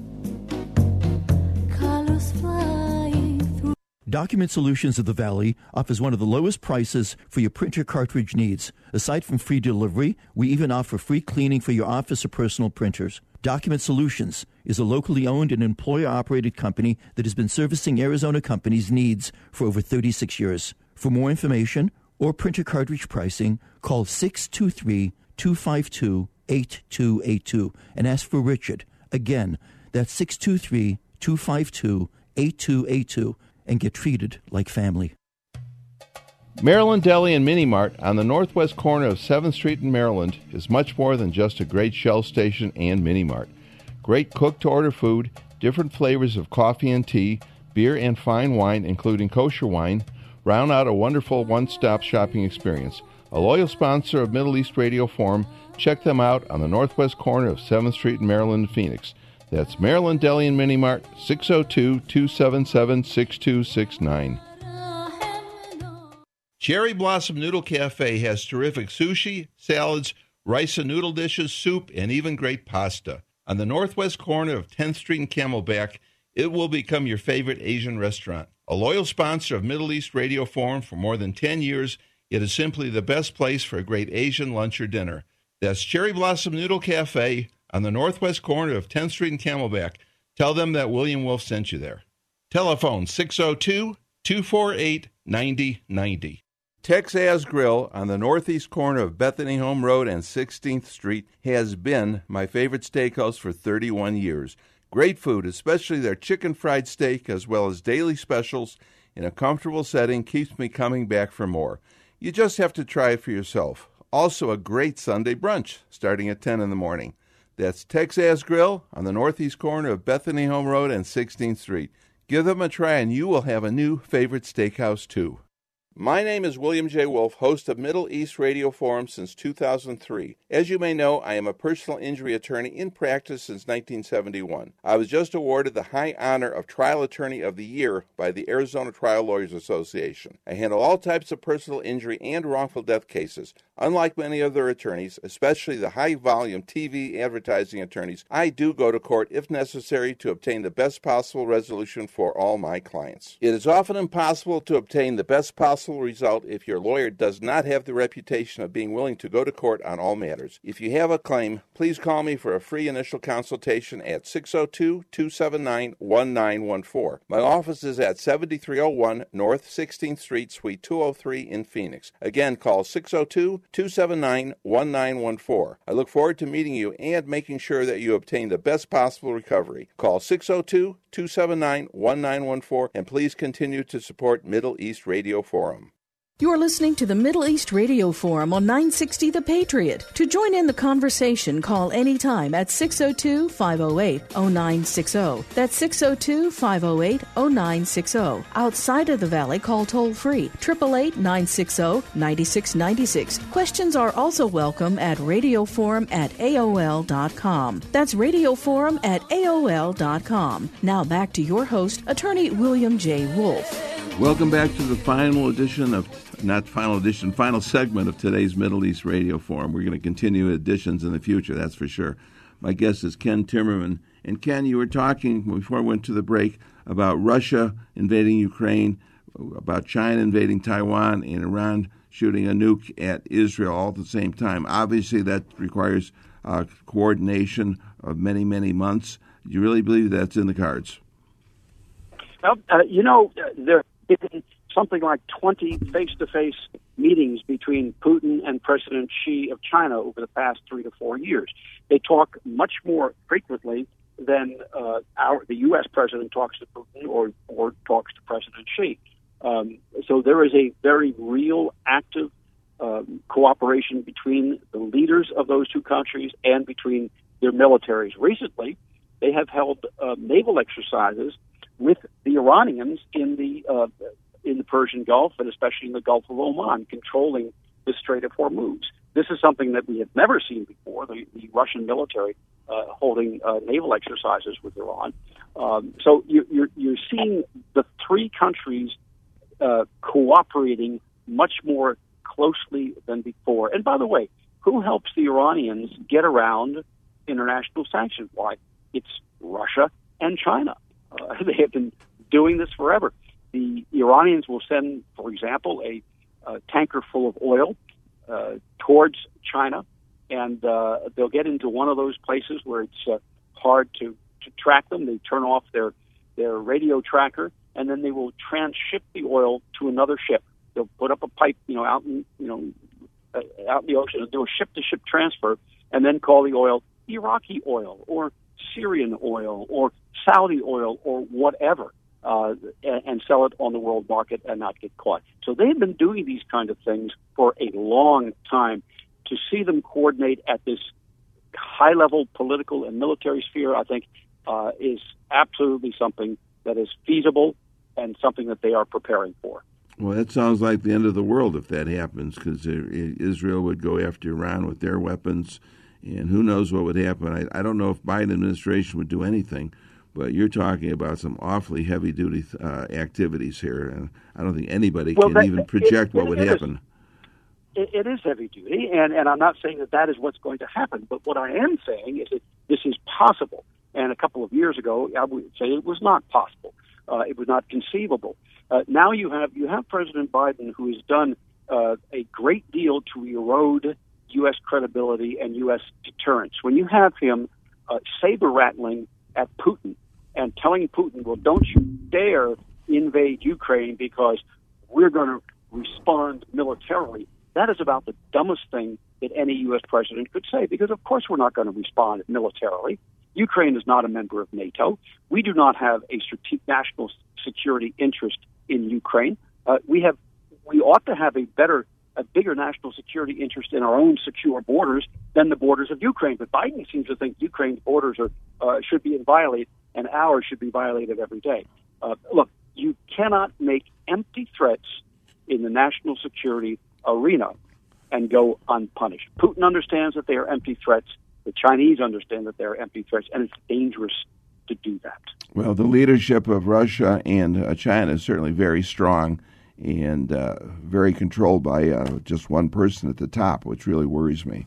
Colors flying through. Document Solutions of the Valley offers one of the lowest prices for your printer cartridge needs. Aside from free delivery, we even offer free cleaning for your office or personal printers. Document Solutions is a locally owned and employer-operated company that has been servicing Arizona companies' needs for over thirty-six years. For more information or printer cartridge pricing, call six two three, two five two, eight two eight two and ask for Richard. Again, that's six two three, two five two, eight two eight two and get treated like family. Maryland Deli and Mini Mart on the northwest corner of seventh Street in Maryland is much more than just a great Shell station and mini mart. Great cook-to-order food, different flavors of coffee and tea, beer and fine wine, including kosher wine, round out a wonderful one-stop shopping experience. A loyal sponsor of Middle East Radio Forum, check them out on the northwest corner of seventh Street in Maryland and Phoenix. That's Maryland Deli and Mini Mart, six oh two, two seven seven, six two six nine. Cherry Blossom Noodle Cafe has terrific sushi, salads, rice and noodle dishes, soup, and even great pasta. On the northwest corner of tenth Street and Camelback, it will become your favorite Asian restaurant. A loyal sponsor of Middle East Radio Forum for more than ten years, it is simply the best place for a great Asian lunch or dinner. That's Cherry Blossom Noodle Cafe on the northwest corner of tenth Street and Camelback. Tell them that William Wolf sent you there. Telephone six oh two, two four eight, nine oh nine oh. Texas Grill on the northeast corner of Bethany Home Road and sixteenth Street has been my favorite steakhouse for thirty-one years. Great food, especially their chicken fried steak, as well as daily specials in a comfortable setting, keeps me coming back for more. You just have to try it for yourself. Also a great Sunday brunch starting at ten in the morning. That's Texas Grill on the northeast corner of Bethany Home Road and sixteenth Street. Give them a try and you will have a new favorite steakhouse too. My name is William J. Wolf, host of Middle East Radio Forum since two thousand three. As you may know, I am a personal injury attorney in practice since nineteen seventy-one. I was just awarded the high honor of Trial Attorney of the Year by the Arizona Trial Lawyers Association. I handle all types of personal injury and wrongful death cases. Unlike many other attorneys, especially the high-volume T V advertising attorneys, I do go to court if necessary to obtain the best possible resolution for all my clients. It is often impossible to obtain the best possible result if your lawyer does not have the reputation of being willing to go to court on all matters. If you have a claim, please call me for a free initial consultation at six oh two, two seven nine, one nine one four. My office is at seventy-three oh one North sixteenth Street, Suite two oh three in Phoenix. Again, call six oh two, two seven nine, one nine one four. I look forward to meeting you and making sure that you obtain the best possible recovery. Call six oh two, two seven nine, one nine one four and please continue to support Middle East Radio Forum. You're listening to the Middle East Radio Forum on nine sixty The Patriot. To join in the conversation, call anytime at six oh two, five oh eight, oh nine six oh. That's six oh two, five oh eight, oh nine six oh. Outside of the Valley, call toll-free, eight eight eight, nine six oh, nine six nine six. Questions are also welcome at radioforum at A O L dot com. That's radioforum at A O L dot com. Now back to your host, Attorney William J. Wolf. Welcome back to the final edition of Not final edition, final segment of today's Middle East Radio Forum. We're going to continue editions in the future, that's for sure. My guest is Ken Timmerman. And Ken, you were talking before I went to the break about Russia invading Ukraine, about China invading Taiwan, and Iran shooting a nuke at Israel all at the same time. Obviously, that requires uh, coordination of many, many months. Do you really believe that's in the cards? Well, uh, you know, there have been something like twenty face-to-face meetings between Putin and President Xi of China over the past three to four years. They talk much more frequently than uh, our the U S president talks to Putin or, or talks to President Xi. Um, so there is a very real, active um, cooperation between the leaders of those two countries and between their militaries. Recently, they have held uh, naval exercises with the Iranians in the uh, in the Persian Gulf and especially in the Gulf of Oman, controlling the Strait of Hormuz. This is something that we have never seen before, the, the Russian military uh, holding uh, naval exercises with Iran. Um, so you, you're, you're seeing the three countries uh, cooperating much more closely than before. And by the way, who helps the Iranians get around international sanctions? Why, it's Russia and China. Uh, they have been doing this forever. The Iranians will send, for example, a, a tanker full of oil uh, towards China, and uh, they'll get into one of those places where it's uh, hard to, to track them. They turn off their, their radio tracker, and then they will transship the oil to another ship. They'll put up a pipe, you know, out in, you know, uh, out in the ocean and do a ship-to-ship transfer, and then call the oil Iraqi oil or Syrian oil or Saudi oil or whatever, uh, and, and sell it on the world market and not get caught. So they've been doing these kind of things for a long time. To see them coordinate at this high-level political and military sphere, I think, uh, is absolutely something that is feasible and something that they are preparing for. Well, that sounds like the end of the world if that happens, because Israel would go after Iran with their weapons, and who knows what would happen. I, I don't know if Biden administration would do anything, but you're talking about some awfully heavy-duty uh, activities here, and I don't think anybody well, can that, even project it, what it, would it happen. Is, it, it is heavy-duty, and, and I'm not saying that that is what's going to happen, but what I am saying is that this is possible, and a couple of years ago, I would say it was not possible. Uh, it was not conceivable. Uh, now you have you have President Biden, who has done uh, a great deal to erode U S credibility and U S deterrence. When you have him uh, saber-rattling at Putin and telling Putin, well, don't you dare invade Ukraine because we're going to respond militarily, that is about the dumbest thing that any U S president could say, because of course we're not going to respond militarily. Ukraine is not a member of NATO. We do not have a strategic national security interest in Ukraine. Uh, we have, we ought to have a better, a bigger national security interest in our own secure borders than the borders of Ukraine. But Biden seems to think Ukraine's borders are uh, should be violated, and ours should be violated every day. Uh, look, you cannot make empty threats in the national security arena and go unpunished. Putin understands that they are empty threats. The Chinese understand that they're empty threats, and it's dangerous to do that. Well, the leadership of Russia and uh, China is certainly very strong and uh, very controlled by uh, just one person at the top, which really worries me.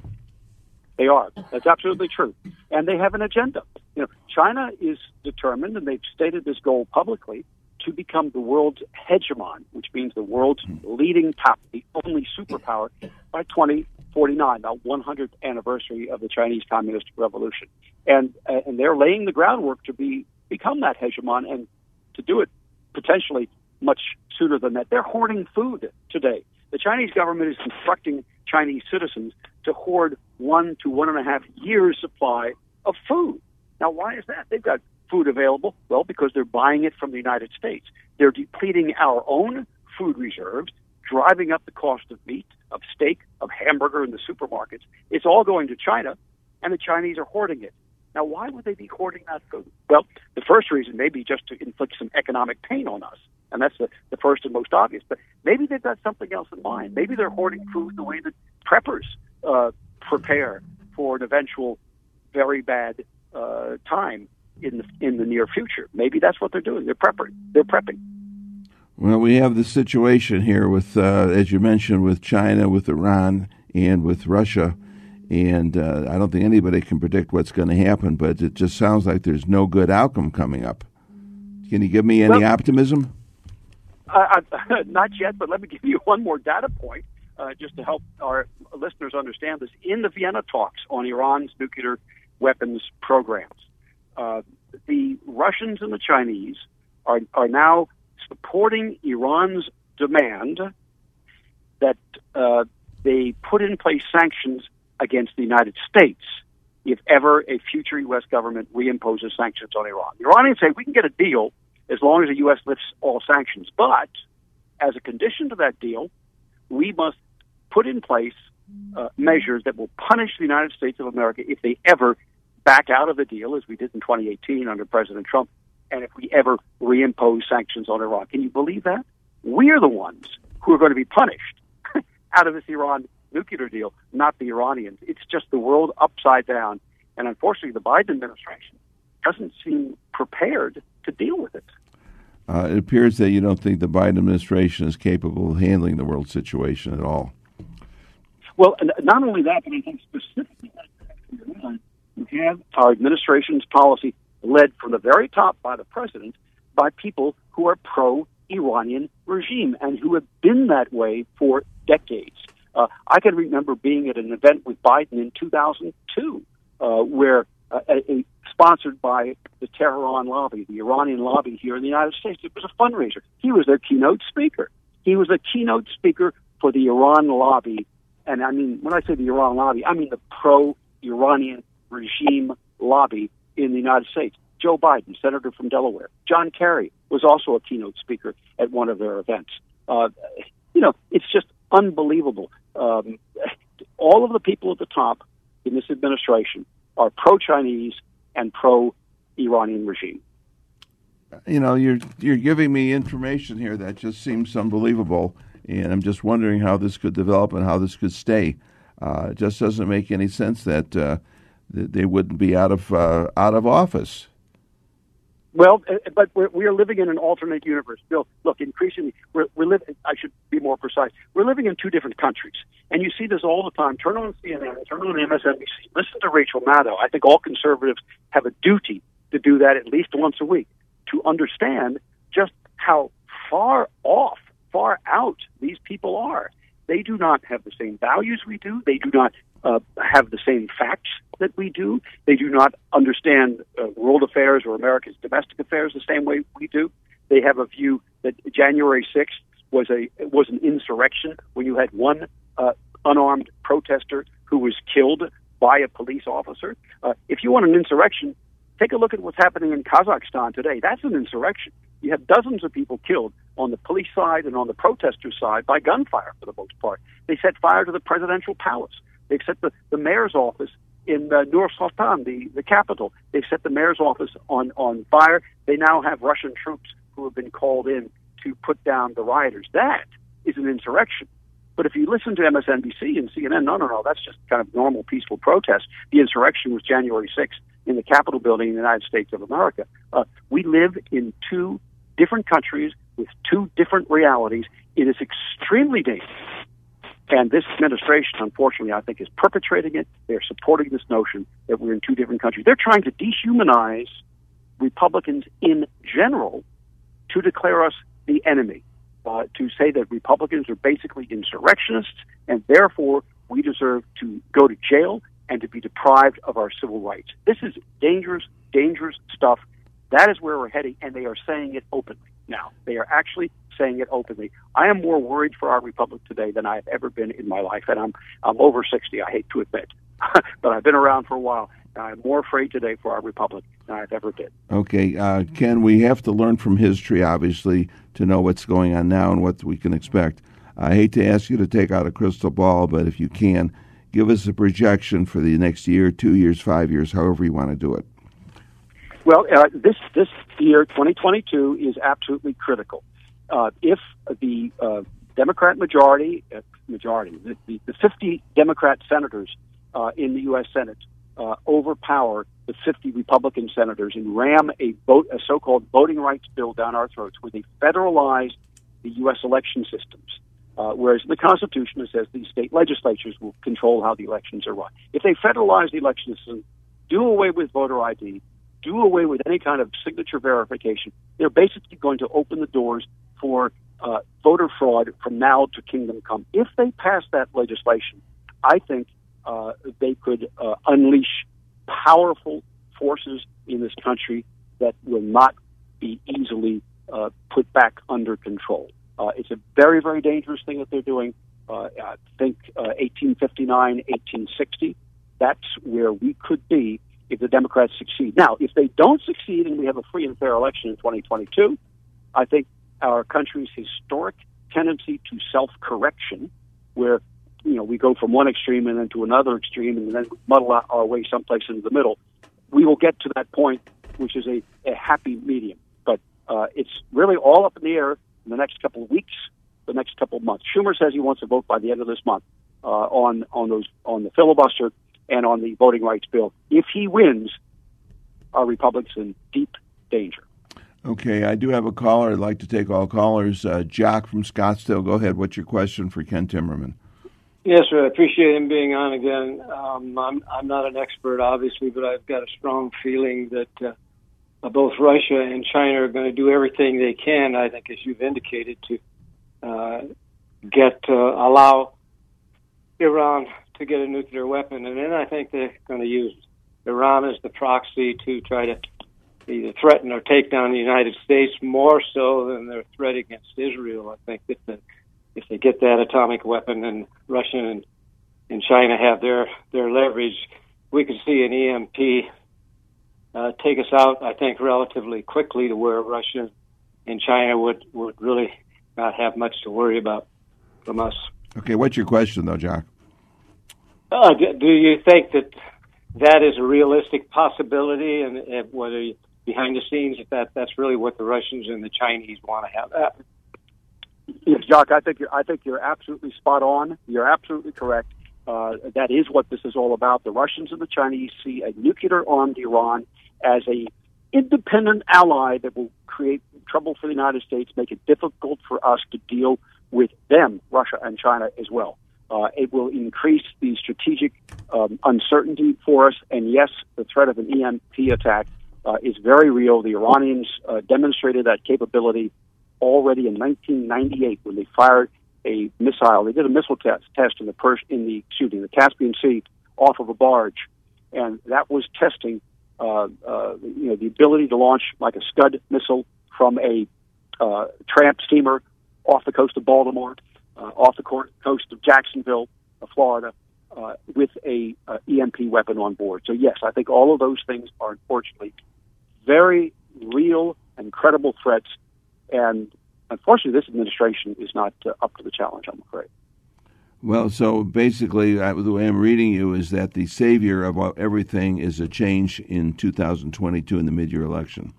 They are. That's absolutely true. And they have an agenda. You know, China is determined, and they've stated this goal publicly, to become the world's hegemon, which means the world's leading power, the only superpower, by twenty forty-nine, the one hundredth anniversary of the Chinese Communist Revolution. And uh, and they're laying the groundwork to be become that hegemon, and to do it potentially much sooner than that. They're hoarding food today. The Chinese government is instructing Chinese citizens to hoard one to one and a half years' supply of food. Now, why is that? They've got food available. Well, because they're buying it from the United States. They're depleting our own food reserves, driving up the cost of meat, of steak, of hamburger in the supermarkets. It's all going to China, and the Chinese are hoarding it. Now, why would they be hoarding that food? Well, the first reason may be just to inflict some economic pain on us, and that's the, the first and most obvious. But maybe they've got something else in mind. Maybe they're hoarding food the way that preppers uh, prepare for an eventual very bad uh, time in the, in the near future. Maybe that's what they're doing. They're prepping. They're prepping. Well, we have the situation here with, uh, as you mentioned, with China, with Iran, and with Russia. And uh, I don't think anybody can predict what's going to happen, but it just sounds like there's no good outcome coming up. Can you give me any well, optimism? Uh, not yet, but let me give you one more data point uh, just to help our listeners understand this. In the Vienna talks on Iran's nuclear weapons programs, uh, the Russians and the Chinese are, are now supporting Iran's demand that uh, they put in place sanctions against the United States if ever a future U S government reimposes sanctions on Iran. The Iranians say we can get a deal as long as the U S lifts all sanctions, but as a condition to that deal, we must put in place uh, measures that will punish the United States of America if they ever back out of the deal, as we did in twenty eighteen under President Trump, and if we ever reimpose sanctions on Iran. Can you believe that? We're the ones who are going to be punished out of this Iran nuclear deal, not the Iranians. It's just the world upside down. And unfortunately, the Biden administration doesn't seem prepared to deal with it. Uh, it appears that you don't think the Biden administration is capable of handling the world situation at all. Well, not only that, but I think specifically we have our administration's policy led from the very top by the president, by people who are pro-Iranian regime and who have been that way for decades. Uh, I can remember being at an event with Biden in two thousand two, uh, where uh, a, a, sponsored by the Tehran lobby, the Iranian lobby here in the United States. It was a fundraiser. He was their keynote speaker. He was a keynote speaker for the Iran lobby. And I mean, when I say the Iran lobby, I mean the pro-Iranian regime lobby in the United States. Joe Biden, senator from Delaware. John Kerry was also a keynote speaker at one of their events. Uh, you know, it's just unbelievable. Um, all of the people at the top in this administration are pro-Chinese and pro-Iranian regime. You know, you're you're giving me information here that just seems unbelievable, and I'm just wondering how this could develop and how this could stay. Uh, it just doesn't make any sense that, uh, that they wouldn't be out of uh, out of office. Well, but we're, we're living in an alternate universe. Bill, look, increasingly, we're, we're living, I should be more precise, we're living in two different countries. And you see this all the time. Turn on C N N, turn on M S N B C, listen to Rachel Maddow. I think all conservatives have a duty to do that at least once a week, to understand just how far off, far out these people are. They do not have the same values we do. They do not uh, have the same facts that we do. They do not understand uh, world affairs or America's domestic affairs the same way we do. They have a view that January sixth was a was an insurrection when you had one uh, unarmed protester who was killed by a police officer. Uh, if you want an insurrection, take a look at what's happening in Kazakhstan today. That's an insurrection. You have dozens of people killed on the police side and on the protester side by gunfire for the most part. They set fire to the presidential palace. They've set the, the mayor's office in uh, Nur Sultan, the, the capital. They've set the mayor's office on, on fire. They now have Russian troops who have been called in to put down the rioters. That is an insurrection. But if you listen to M S N B C and C N N, no, no, no, that's just kind of normal peaceful protest. The insurrection was January sixth in the Capitol building in the United States of America. Uh, we live in two different countries with two different realities. It is extremely dangerous. And this administration, unfortunately, I think is perpetrating it. They're supporting this notion that we're in two different countries. They're trying to dehumanize Republicans in general to declare us the enemy, uh, to say that Republicans are basically insurrectionists, and therefore we deserve to go to jail and to be deprived of our civil rights. This is dangerous, dangerous stuff. That is where we're heading, and they are saying it openly now. They are actually saying it openly. I am more worried for our republic today than I have ever been in my life, and I'm I'm over sixty, I hate to admit. But I've been around for a while, and I'm more afraid today for our republic than I've ever been. Okay, uh, Ken, we have to learn from history, obviously, to know what's going on now and what we can expect. I hate to ask you to take out a crystal ball, but if you can, give us a projection for the next year, two years, five years, however you want to do it. Well, uh, this this year, twenty twenty-two, is absolutely critical. Uh, if the uh, Democrat majority, uh, majority, the, the, the fifty Democrat senators uh, in the U S Senate uh, overpower the fifty Republican senators and ram a vote, a so-called voting rights bill down our throats, where they federalize the U S election systems, uh, whereas in the Constitution it says the state legislatures will control how the elections are run. If they federalize the election system, do away with voter I D, do away with any kind of signature verification, they're basically going to open the doors for uh, voter fraud from now to kingdom come. If they pass that legislation, I think uh, they could uh, unleash powerful forces in this country that will not be easily uh, put back under control. Uh, it's a very, very dangerous thing that they're doing. Uh, I think uh, eighteen fifty-nine, eighteen sixty, that's where we could be if the Democrats succeed. Now, if they don't succeed and we have a free and fair election in twenty twenty-two, I think our country's historic tendency to self-correction, where you know, we go from one extreme and then to another extreme and then muddle our way someplace into the middle. We will get to that point, which is a, a happy medium. But uh, it's really all up in the air in the next couple of weeks, the next couple of months. Schumer says he wants to vote by the end of this month uh, on on those on the filibuster and on the voting rights bill. If he wins, our republic's in deep danger. Okay, I do have a caller. I'd like to take all callers. Uh, Jack from Scottsdale, go ahead. What's your question for Ken Timmerman? Yes, sir. I appreciate him being on again. Um, I'm, I'm not an expert, obviously, but I've got a strong feeling that uh, both Russia and China are going to do everything they can, I think, as you've indicated, to uh, get uh, allow Iran to get a nuclear weapon. And then I think they're going to use Iran as the proxy to try to either threaten or take down the United States more so than their threat against Israel. I think that the if they get that atomic weapon and Russia and, and China have their, their leverage, we could see an E M P uh, take us out, I think, relatively quickly to where Russia and China would, would really not have much to worry about from us. Okay, what's your question, though, Jack? Uh, do, do you think that that is a realistic possibility, and, and whether you, behind the scenes, if that, that's really what the Russians and the Chinese want to have happen? Yes, Jacques, I think you're, I think you're absolutely spot on. You're absolutely correct. Uh, that is what this is all about. The Russians and the Chinese see a nuclear-armed Iran as a independent ally that will create trouble for the United States, make it difficult for us to deal with them, Russia and China as well. Uh, it will increase the strategic um, uncertainty for us. And yes, the threat of an E M P attack uh, is very real. The Iranians uh, demonstrated that capability already in nineteen ninety-eight when they fired a missile. They did a missile test test in the Pers- in the excuse me, the Caspian Sea off of a barge, and that was testing uh, uh, you know the ability to launch like a Scud missile from a uh, tramp steamer off the coast of Baltimore, uh, off the co- coast of Jacksonville, uh, Florida, uh, with a uh, E M P weapon on board. So yes, I think all of those things are unfortunately very real and credible threats. And unfortunately, this administration is not uh, up to the challenge, I'm afraid. Well, so basically, uh, the way I'm reading you is that the savior of everything is a change in two thousand twenty-two in the mid-year election.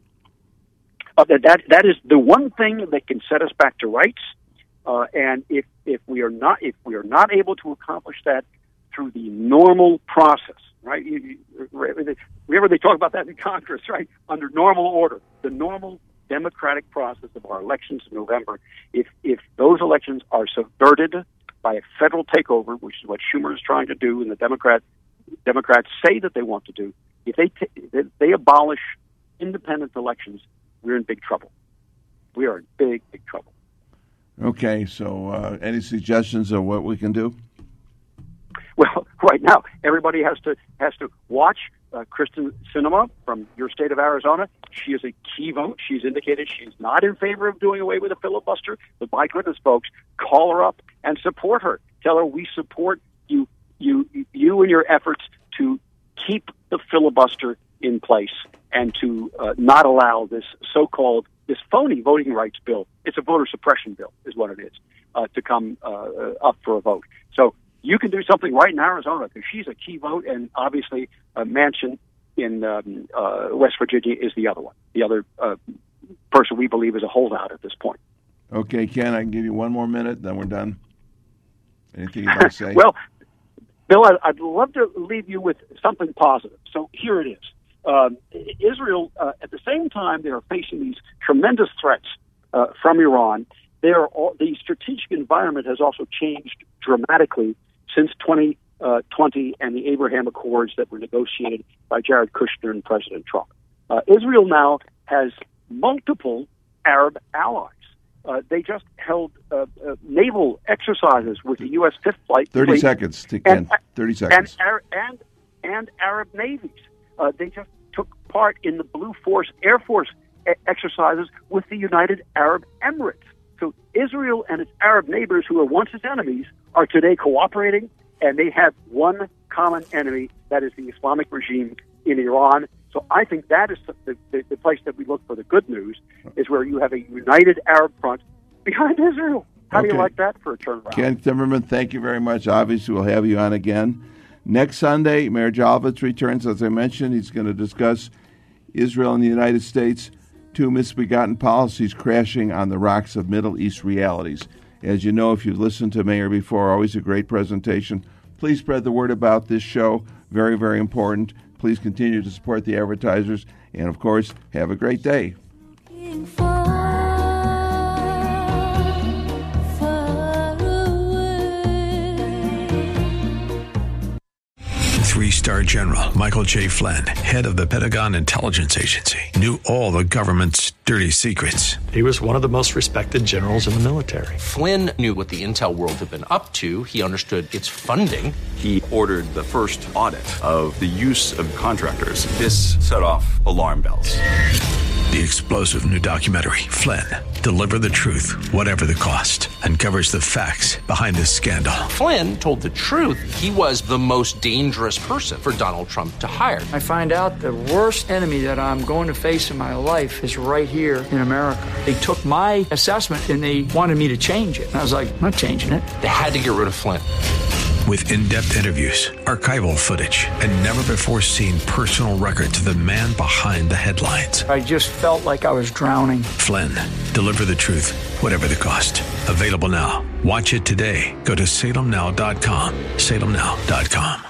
Uh, that that is the one thing that can set us back to rights. Uh, and if if we are not if we are not able to accomplish that through the normal process, right? You, you, whenever they talk about that in Congress, right? Under normal order, the normal democratic process of our elections in November, if if those elections are subverted by a federal takeover, which is what Schumer is trying to do, and the Democrat Democrats say that they want to do, if they t- if they abolish independent elections, we're in big trouble. We are in big, big trouble. Okay, so uh, any suggestions of what we can do? Well, right now, everybody has to has to watch uh, Kristen Sinema from your state of Arizona. She is a key vote. She's indicated she's not in favor of doing away with a filibuster. But my goodness, folks, call her up and support her. Tell her we support you, you, you, in your efforts to keep the filibuster in place and to uh, not allow this so-called this phony voting rights bill. It's a voter suppression bill, is what it is, uh, to come uh, up for a vote. So you can do something right in Arizona because she's a key vote, and obviously uh, Manchin in um, uh, West Virginia is the other one, the other uh, person we believe is a holdout at this point. Okay, Ken, I can give you one more minute, then we're done. Anything you'd like to say? Well, Bill, I'd love to leave you with something positive. So here it is. Um, Israel, uh, at the same time, they are facing these tremendous threats uh, from Iran. They are all, the strategic environment has also changed dramatically since twenty twenty and the Abraham Accords that were negotiated by Jared Kushner and President Trump. Uh, Israel now has multiple Arab allies. Uh, they just held uh, uh, naval exercises with the U S Fifth Flight. Thirty Fleet seconds, to Ken. And, Thirty seconds. And, and, and Arab navies. Uh, they just took part in the Blue Force Air Force e- exercises with the United Arab Emirates. So Israel and its Arab neighbors, who were once its enemies, are today cooperating, and they have one common enemy, that is the Islamic regime in Iran. So I think that is the, the, the place that we look for the good news, is where you have a united Arab front behind Israel. How Okay. do you like that for a turnaround? Ken Timmerman, thank you very much. Obviously, we'll have you on again. Next Sunday, Mayor Jalvitz returns. As I mentioned, he's going to discuss Israel and the United States, two misbegotten policies crashing on the rocks of Middle East realities. As you know, if you've listened to Mayor before, always a great presentation. Please spread the word about this show. Very, very important. Please continue to support the advertisers. And, of course, have a great day. Three-star General Michael J. Flynn, head of the Pentagon Intelligence Agency, knew all the government's dirty secrets. He was one of the most respected generals in the military. Flynn knew what the intel world had been up to. He understood its funding. He ordered the first audit of the use of contractors. This set off alarm bells. The explosive new documentary, Flynn, Deliver the Truth, Whatever the Cost, uncovers the facts behind this scandal. Flynn told the truth. He was the most dangerous person for Donald Trump to hire. I find out the worst enemy that I'm going to face in my life is right here in America. They took my assessment and they wanted me to change it. And I was like, I'm not changing it. They had to get rid of Flynn. With in-depth interviews, archival footage, and never-before-seen personal records of the man behind the headlines. I just felt like I was drowning. Flynn, Deliver the Truth, Whatever the Cost. Available now. Watch it today. Go to salem now dot com. salem now dot com.